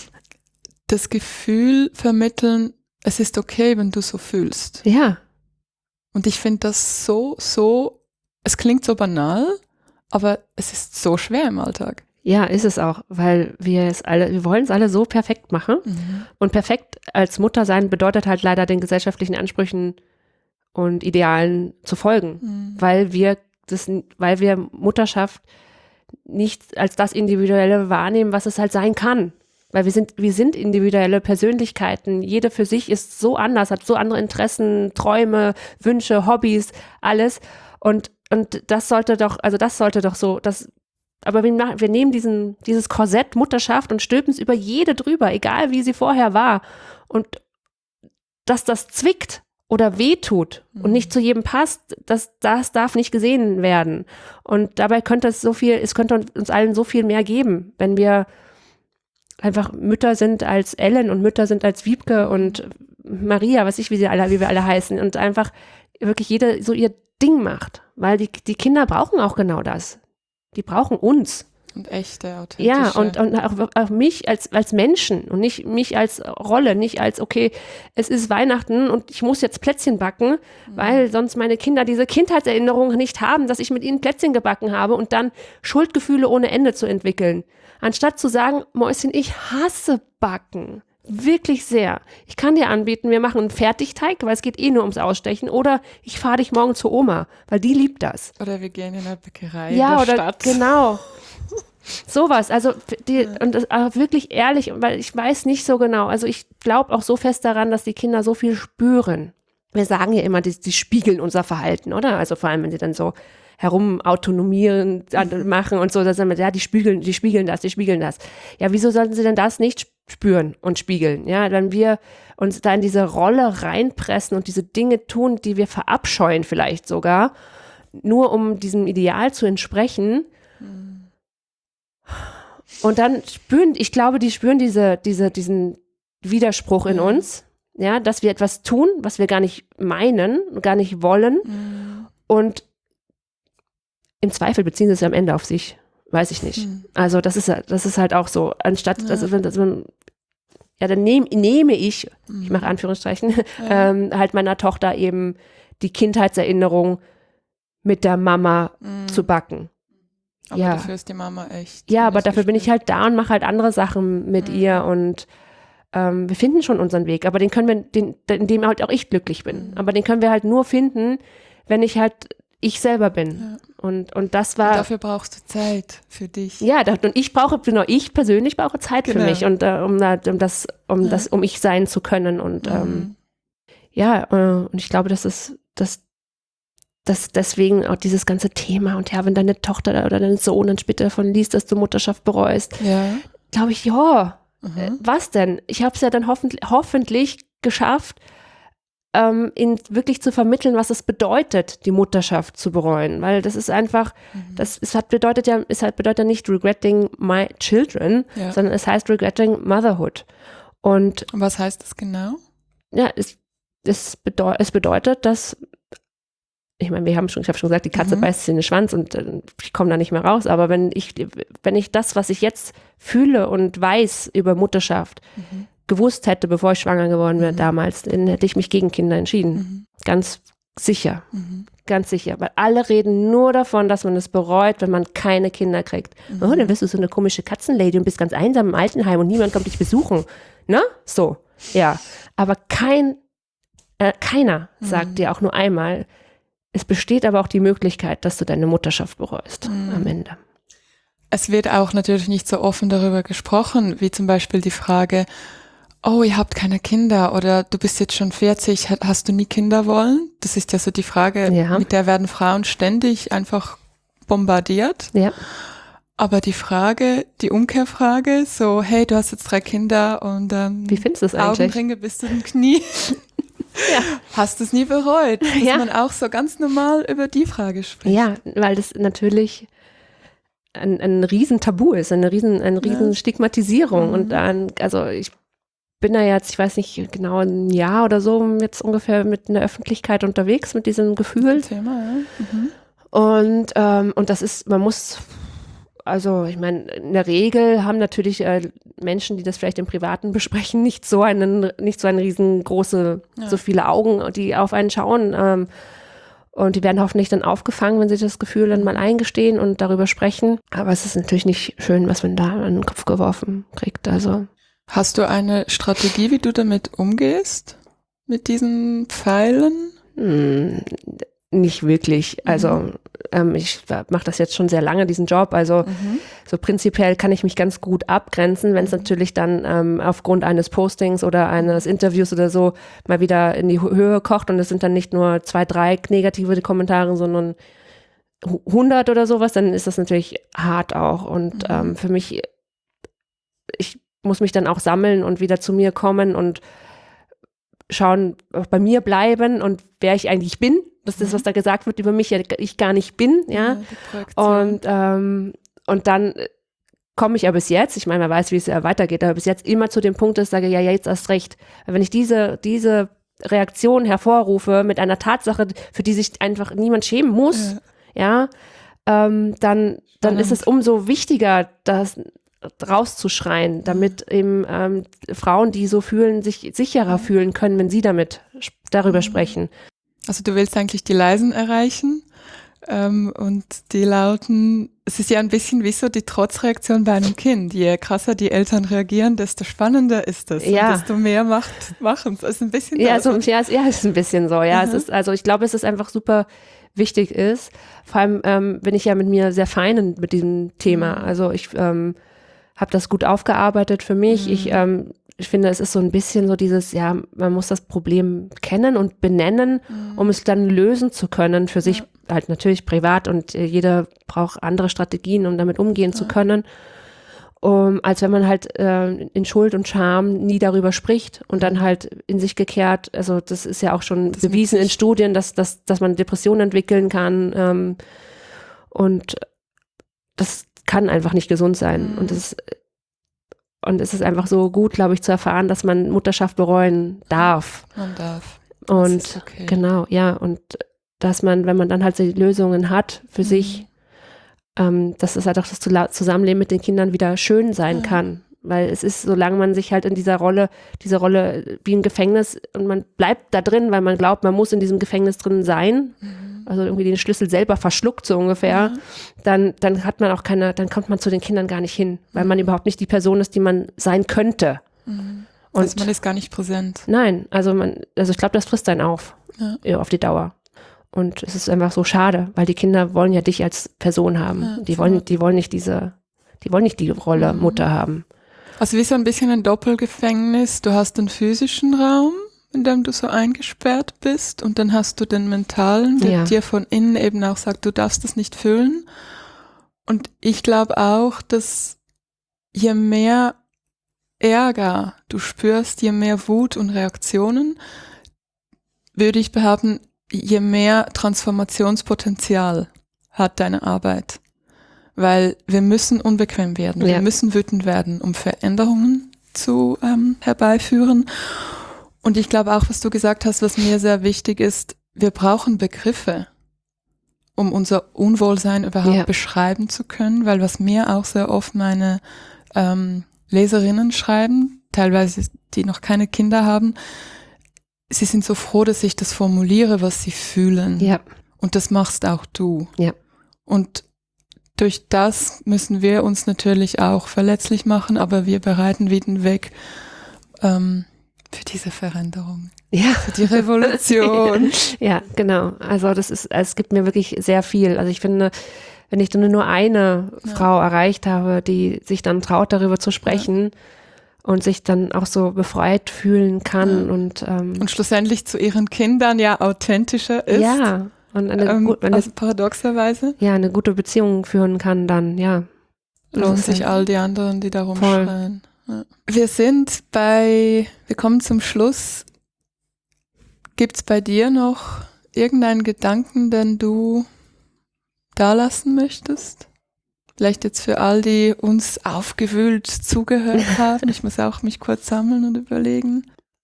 das Gefühl vermitteln, es ist okay, wenn du so fühlst.
Ja.
Und ich finde das so, so, es klingt so banal, aber es ist so schwer im Alltag.
Ja, ist es auch, weil wir es alle, wir wollen es alle so perfekt machen. Mhm. Und perfekt als Mutter sein bedeutet halt leider den gesellschaftlichen Ansprüchen und Idealen zu folgen, mhm. weil wir das, weil wir Mutterschaft nicht als das Individuelle wahrnehmen, was es halt sein kann. Weil wir sind, wir sind individuelle Persönlichkeiten. Jede für sich ist so anders, hat so andere Interessen, Träume, Wünsche, Hobbys, alles. Und, und das sollte doch, also das sollte doch so, das, aber wir, wir nehmen diesen, dieses Korsett Mutterschaft und stülpen es über jede drüber, egal wie sie vorher war. Und dass das zwickt oder wehtut mhm. und nicht zu jedem passt, das, das darf nicht gesehen werden. Und dabei könnte es so viel, es könnte uns allen so viel mehr geben, wenn wir einfach Mütter sind als Ellen und Mütter sind als Wiebke und Maria, was ich, wie sie alle, wie wir alle heißen, und einfach wirklich jede so ihr Ding macht, weil die, die Kinder brauchen auch genau das. Die brauchen uns.
Und echte, authentische.
Ja, und, und auch, auch mich als, als Menschen und nicht mich als Rolle, nicht als, okay, es ist Weihnachten und ich muss jetzt Plätzchen backen, mhm. weil sonst meine Kinder diese Kindheitserinnerung nicht haben, dass ich mit ihnen Plätzchen gebacken habe und dann Schuldgefühle ohne Ende zu entwickeln. Anstatt zu sagen, Mäuschen, ich hasse Backen. Wirklich sehr. Ich kann dir anbieten, wir machen einen Fertigteig, weil es geht eh nur ums Ausstechen, oder ich fahre dich morgen zur Oma, weil die liebt das.
Oder wir gehen in eine Bäckerei
ja,
in der
oder,
Stadt.
Genau. Sowas, also die, und das auch wirklich ehrlich, weil ich weiß nicht so genau, also ich glaube auch so fest daran, dass die Kinder so viel spüren. Wir sagen ja immer, die, die spiegeln unser Verhalten, oder? Also vor allem, wenn sie dann so herumautonomieren machen und so, da sagen wir, ja, die spiegeln, die spiegeln das, die spiegeln das. Ja, wieso sollten sie denn das nicht spüren und spiegeln? Ja, wenn wir uns da in diese Rolle reinpressen und diese Dinge tun, die wir verabscheuen vielleicht sogar, nur um diesem Ideal zu entsprechen. Mhm. Und dann spüren, ich glaube, die spüren diese, diese, diesen Widerspruch in mhm. uns, ja, dass wir etwas tun, was wir gar nicht meinen, gar nicht wollen. Mhm. Und im Zweifel beziehen sie es am Ende auf sich, weiß ich nicht. Mhm. Also das ist, das ist halt auch so, anstatt, ja. also, dass man, ja, dann nehm, nehme ich, mhm. ich mache Anführungsstrichen, ja. ähm, halt meiner Tochter eben die Kindheitserinnerung mit der Mama mhm. zu backen.
Aber
ja.
dafür ist die Mama echt.
Ja, aber dafür bin ich halt da und mache halt andere Sachen mit mhm. ihr und ähm, wir finden schon unseren Weg, aber den können wir, den, in dem halt auch ich glücklich bin. Mhm. Aber den können wir halt nur finden, wenn ich halt ich selber bin. Ja. Und, und das war.
Und dafür brauchst du Zeit für dich.
Ja, das, und ich brauche, genau, ich persönlich brauche Zeit genau. für mich und äh, um, um das, um ja. das, um ich sein zu können. Und mhm. ähm, ja, äh, und ich glaube, das ist, das, das deswegen auch dieses ganze Thema und ja, wenn deine Tochter oder dein Sohn dann später davon liest, dass du Mutterschaft bereust,
ja.
glaube ich, ja, mhm. äh, was denn? Ich habe es ja dann hoffentlich, hoffentlich geschafft, ähm, in wirklich zu vermitteln, was es bedeutet, die Mutterschaft zu bereuen, weil das ist einfach, mhm. das es hat bedeutet ja, es hat bedeutet nicht regretting my children, ja. sondern es heißt regretting motherhood. Und,
und was heißt das genau?
Ja, es, es, bedeu- es bedeutet, dass ich meine, wir haben schon, ich habe schon gesagt, die Katze mhm. beißt sich in den Schwanz und äh, ich komme da nicht mehr raus. Aber wenn ich, wenn ich das, was ich jetzt fühle und weiß über Mutterschaft, mhm. gewusst hätte, bevor ich schwanger geworden wäre mhm. damals, dann hätte ich mich gegen Kinder entschieden. Mhm. Ganz sicher. Mhm. ganz sicher, weil alle reden nur davon, dass man es bereut, wenn man keine Kinder kriegt. Mhm. Oh, dann wirst du so eine komische Katzenlady und bist ganz einsam im Altenheim und niemand kommt dich besuchen. Ne? So, ja. Aber kein, äh, keiner mhm. sagt dir auch nur einmal, es besteht aber auch die Möglichkeit, dass du deine Mutterschaft bereust mhm. am Ende.
Es wird auch natürlich nicht so offen darüber gesprochen, wie zum Beispiel die Frage, oh, ihr habt keine Kinder oder du bist jetzt schon vierzig, hast du nie Kinder wollen? Das ist ja so die Frage, ja. mit der werden Frauen ständig einfach bombardiert.
Ja.
Aber die Frage, die Umkehrfrage, so, hey, du hast jetzt drei Kinder und ähm,
wie findest du es eigentlich?
Augenringe bis zu den Knie. Ja. Hast du es nie bereut? Dass ja. man auch so ganz normal über die Frage spricht.
Ja, weil das natürlich ein, ein Riesentabu ist, eine riesen, eine riesen ja. Stigmatisierung. Mhm. Und dann, also ich bin da jetzt, ich weiß nicht genau, ein Jahr oder so jetzt ungefähr mit in der Öffentlichkeit unterwegs mit diesem Gefühl.
Thema, ja. Mhm.
Und, ähm, und das ist, man muss, also ich meine, in der Regel haben natürlich äh, Menschen, die das vielleicht im Privaten besprechen, nicht so einen, nicht so eine riesengroße, ja. so viele Augen, die auf einen schauen. Ähm, und die werden hoffentlich dann aufgefangen, wenn sie das Gefühl dann mal eingestehen und darüber sprechen. Aber es ist natürlich nicht schön, was man da an den Kopf geworfen kriegt. Also
hast du eine Strategie, wie du damit umgehst? Mit diesen Pfeilen?
Hm, nicht wirklich. Also mhm. ähm, ich mache das jetzt schon sehr lange, diesen Job. Also mhm. so prinzipiell kann ich mich ganz gut abgrenzen, wenn es mhm. natürlich dann ähm, aufgrund eines Postings oder eines Interviews oder so mal wieder in die Höhe kocht und es sind dann nicht nur zwei, drei negative Kommentare, sondern hundert oder sowas, dann ist das natürlich hart auch. Und mhm. ähm, für mich, ich muss mich dann auch sammeln und wieder zu mir kommen und schauen, bei mir bleiben und wer ich eigentlich bin. Das ist, was da gesagt wird über mich, ja, ich gar nicht bin, ja. ja und, ähm, und dann komme ich aber bis jetzt, ich meine, man weiß, wie es ja weitergeht, aber bis jetzt immer zu dem Punkt, dass ich sage, ja, ja, jetzt erst recht. Wenn ich diese, diese Reaktion hervorrufe mit einer Tatsache, für die sich einfach niemand schämen muss, ja, ja ähm, dann, dann ist es umso wichtiger, das rauszuschreien, damit eben ähm, Frauen, die so fühlen, sich sicherer mhm. fühlen können, wenn sie damit darüber mhm. sprechen.
Also du willst eigentlich die Leisen erreichen ähm, und die Lauten, es ist ja ein bisschen wie so die Trotzreaktion bei einem Kind. Je krasser die Eltern reagieren, desto spannender ist es
ja.
und desto mehr macht, machen es. ist ein bisschen
ja, so, ja, es, ja, es ist ein bisschen so. Ja, mhm. es ist, also ich glaube, es ist einfach super wichtig ist, vor allem ähm, bin ich ja mit mir sehr fein mit diesem Thema. Also ich ähm, habe das gut aufgearbeitet für mich. Mhm. Ich ähm, Ich finde, es ist so ein bisschen so dieses, ja, man muss das Problem kennen und benennen, mhm. um es dann lösen zu können, für sich ja. halt natürlich privat und äh, jeder braucht andere Strategien, um damit umgehen ja. zu können, um, als wenn man halt äh, in Schuld und Scham nie darüber spricht und dann halt in sich gekehrt, also das ist ja auch schon das bewiesen in Studien, dass, dass, dass man Depressionen entwickeln kann ähm, und das kann einfach nicht gesund sein mhm. und das ist Und es ist einfach so gut, glaube ich, zu erfahren, dass man Mutterschaft bereuen darf.
Man darf. Das
und
ist okay.
genau, ja. Und dass man, wenn man dann halt die Lösungen hat für mhm. sich, ähm, dass es halt auch das Zusammenleben mit den Kindern wieder schön sein ja. kann. Weil es ist, solange man sich halt in dieser Rolle, diese Rolle wie im Gefängnis und man bleibt da drin, weil man glaubt, man muss in diesem Gefängnis drin sein, mhm. also irgendwie den Schlüssel selber verschluckt so ungefähr, mhm. dann, dann hat man auch keine, dann kommt man zu den Kindern gar nicht hin, weil man überhaupt nicht die Person ist, die man sein könnte.
Mhm. Und also man ist gar nicht präsent.
Nein, also man, also ich glaube, das frisst einen auf, ja. auf die Dauer. Und es ist einfach so schade, weil die Kinder wollen ja dich als Person haben. Ja, die wollen, die wollen nicht diese, die wollen nicht die Rolle mhm. Mutter haben.
Also wie so ein bisschen ein Doppelgefängnis. Du hast den physischen Raum, in dem du so eingesperrt bist, und dann hast du den mentalen, der ja. dir von innen eben auch sagt, du darfst das nicht fühlen. Und ich glaube auch, dass je mehr Ärger du spürst, je mehr Wut und Reaktionen, würde ich behaupten, je mehr Transformationspotenzial hat deine Arbeit. Weil wir müssen unbequem werden, ja. wir müssen wütend werden, um Veränderungen zu ähm, herbeiführen. Und ich glaube auch, was du gesagt hast, was mir sehr wichtig ist, wir brauchen Begriffe, um unser Unwohlsein überhaupt ja. beschreiben zu können, weil was mir auch sehr oft meine ähm, Leserinnen schreiben, teilweise die noch keine Kinder haben, sie sind so froh, dass ich das formuliere, was sie fühlen.
Ja.
Und das machst auch du.
Ja.
Und durch das müssen wir uns natürlich auch verletzlich machen, aber wir bereiten wieder den Weg ähm, für diese Veränderung.
Ja.
Für die Revolution.
Ja, genau. Also das ist, es gibt mir wirklich sehr viel. Also ich finde, wenn ich dann nur eine ja. Frau erreicht habe, die sich dann traut, darüber zu sprechen ja. und sich dann auch so befreit fühlen kann ja. und ähm,
und schlussendlich zu ihren Kindern ja authentischer ist.
Ja. Und eine,
ähm,
gut, eine,
also paradoxerweise.
Ja, eine gute Beziehung führen kann dann, ja.
Lohnt sich all die anderen, die da rumschreien. Ja. Wir sind bei, wir kommen zum Schluss. Gibt's bei dir noch irgendeinen Gedanken, den du da lassen möchtest? Vielleicht jetzt für all die uns aufgewühlt zugehört haben. Ich muss auch mich kurz sammeln und überlegen.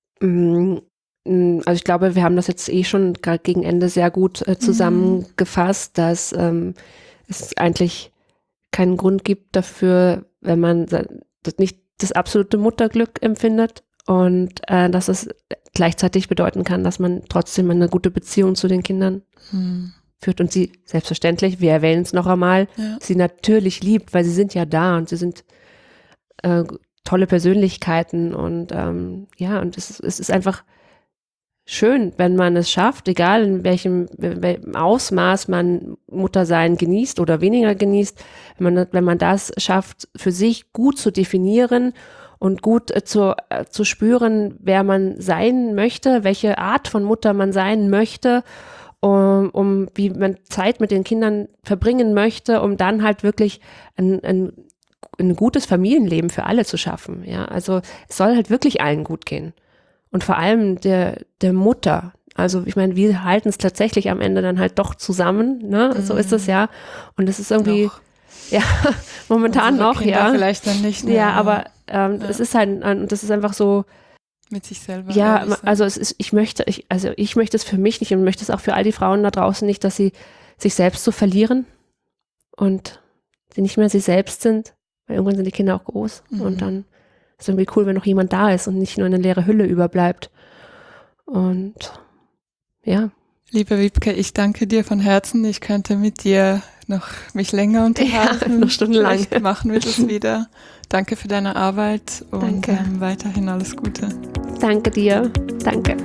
Also ich glaube, wir haben das jetzt eh schon gerade gegen Ende sehr gut äh, zusammengefasst, dass ähm, es eigentlich keinen Grund gibt dafür, wenn man das nicht das absolute Mutterglück empfindet und äh, dass es gleichzeitig bedeuten kann, dass man trotzdem eine gute Beziehung zu den Kindern hm. führt und sie selbstverständlich, wir erwähnen es noch einmal, ja. sie natürlich liebt, weil sie sind ja da und sie sind äh, tolle Persönlichkeiten und ähm, ja, und es, es ist einfach schön, wenn man es schafft, egal in welchem, in welchem Ausmaß man Muttersein genießt oder weniger genießt, wenn man, wenn man das schafft, für sich gut zu definieren und gut äh, zu, äh, zu spüren, wer man sein möchte, welche Art von Mutter man sein möchte, um, um wie man Zeit mit den Kindern verbringen möchte, um dann halt wirklich ein, ein, ein gutes Familienleben für alle zu schaffen. Ja, also es soll halt wirklich allen gut gehen. Und vor allem der, der Mutter. Also ich meine, wir halten es tatsächlich am Ende dann halt doch zusammen, ne? Mm. So ist es ja. Und es ist irgendwie, noch. ja, momentan Unsere noch,
Kinder
ja.
Vielleicht dann nicht mehr.
Ja, aber ähm, ja. es ist halt, und das ist einfach so.
Mit sich selber.
Ja, also es ist, ich möchte, ich, also ich möchte es für mich nicht und möchte es auch für all die Frauen da draußen nicht, dass sie sich selbst so verlieren und sie nicht mehr sie selbst sind, weil irgendwann sind die Kinder auch groß mm. und dann ist irgendwie cool, wenn noch jemand da ist und nicht nur eine leere Hülle überbleibt. Und ja.
Liebe Wiebke, ich danke dir von Herzen. Ich könnte mit dir noch mich länger unterhalten.
Ja, noch stundenlang.
Vielleicht machen wir das wieder. Danke für deine Arbeit und ähm, weiterhin alles Gute.
Danke dir. Danke.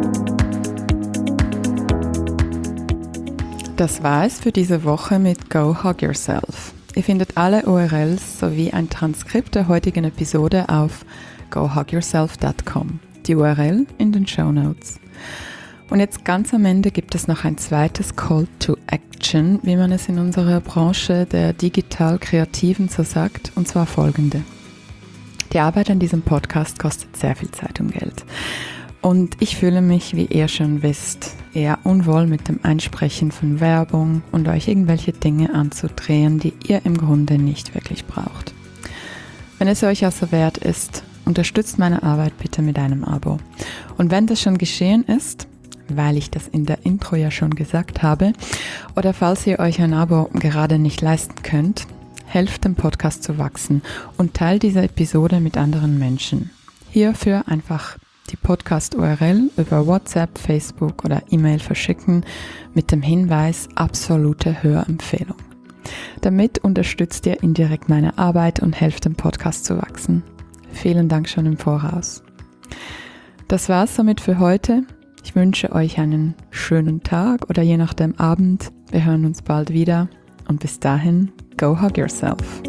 Das war es für diese Woche mit Go Hug Yourself. Ihr findet alle U R Ls sowie ein Transkript der heutigen Episode auf go hug yourself dot com. Die U R L in den Shownotes. Und jetzt ganz am Ende gibt es noch ein zweites Call to Action, wie man es in unserer Branche der Digital-Kreativen so sagt, und zwar folgende. Die Arbeit an diesem Podcast kostet sehr viel Zeit und Geld. Und ich fühle mich, wie ihr schon wisst, eher unwohl mit dem Einsprechen von Werbung und euch irgendwelche Dinge anzudrehen, die ihr im Grunde nicht wirklich braucht. Wenn es euch also wert ist, unterstützt meine Arbeit bitte mit einem Abo. Und wenn das schon geschehen ist, weil ich das in der Intro ja schon gesagt habe, oder falls ihr euch ein Abo gerade nicht leisten könnt, helft dem Podcast zu wachsen und teilt diese Episode mit anderen Menschen. Hierfür einfach die Podcast-U R L über WhatsApp, Facebook oder E-Mail verschicken mit dem Hinweis absolute Hörempfehlung. Damit unterstützt ihr indirekt meine Arbeit und helft dem Podcast zu wachsen. Vielen Dank schon im Voraus. Das war's somit für heute. Ich wünsche euch einen schönen Tag oder je nachdem Abend. Wir hören uns bald wieder und bis dahin, go hug yourself.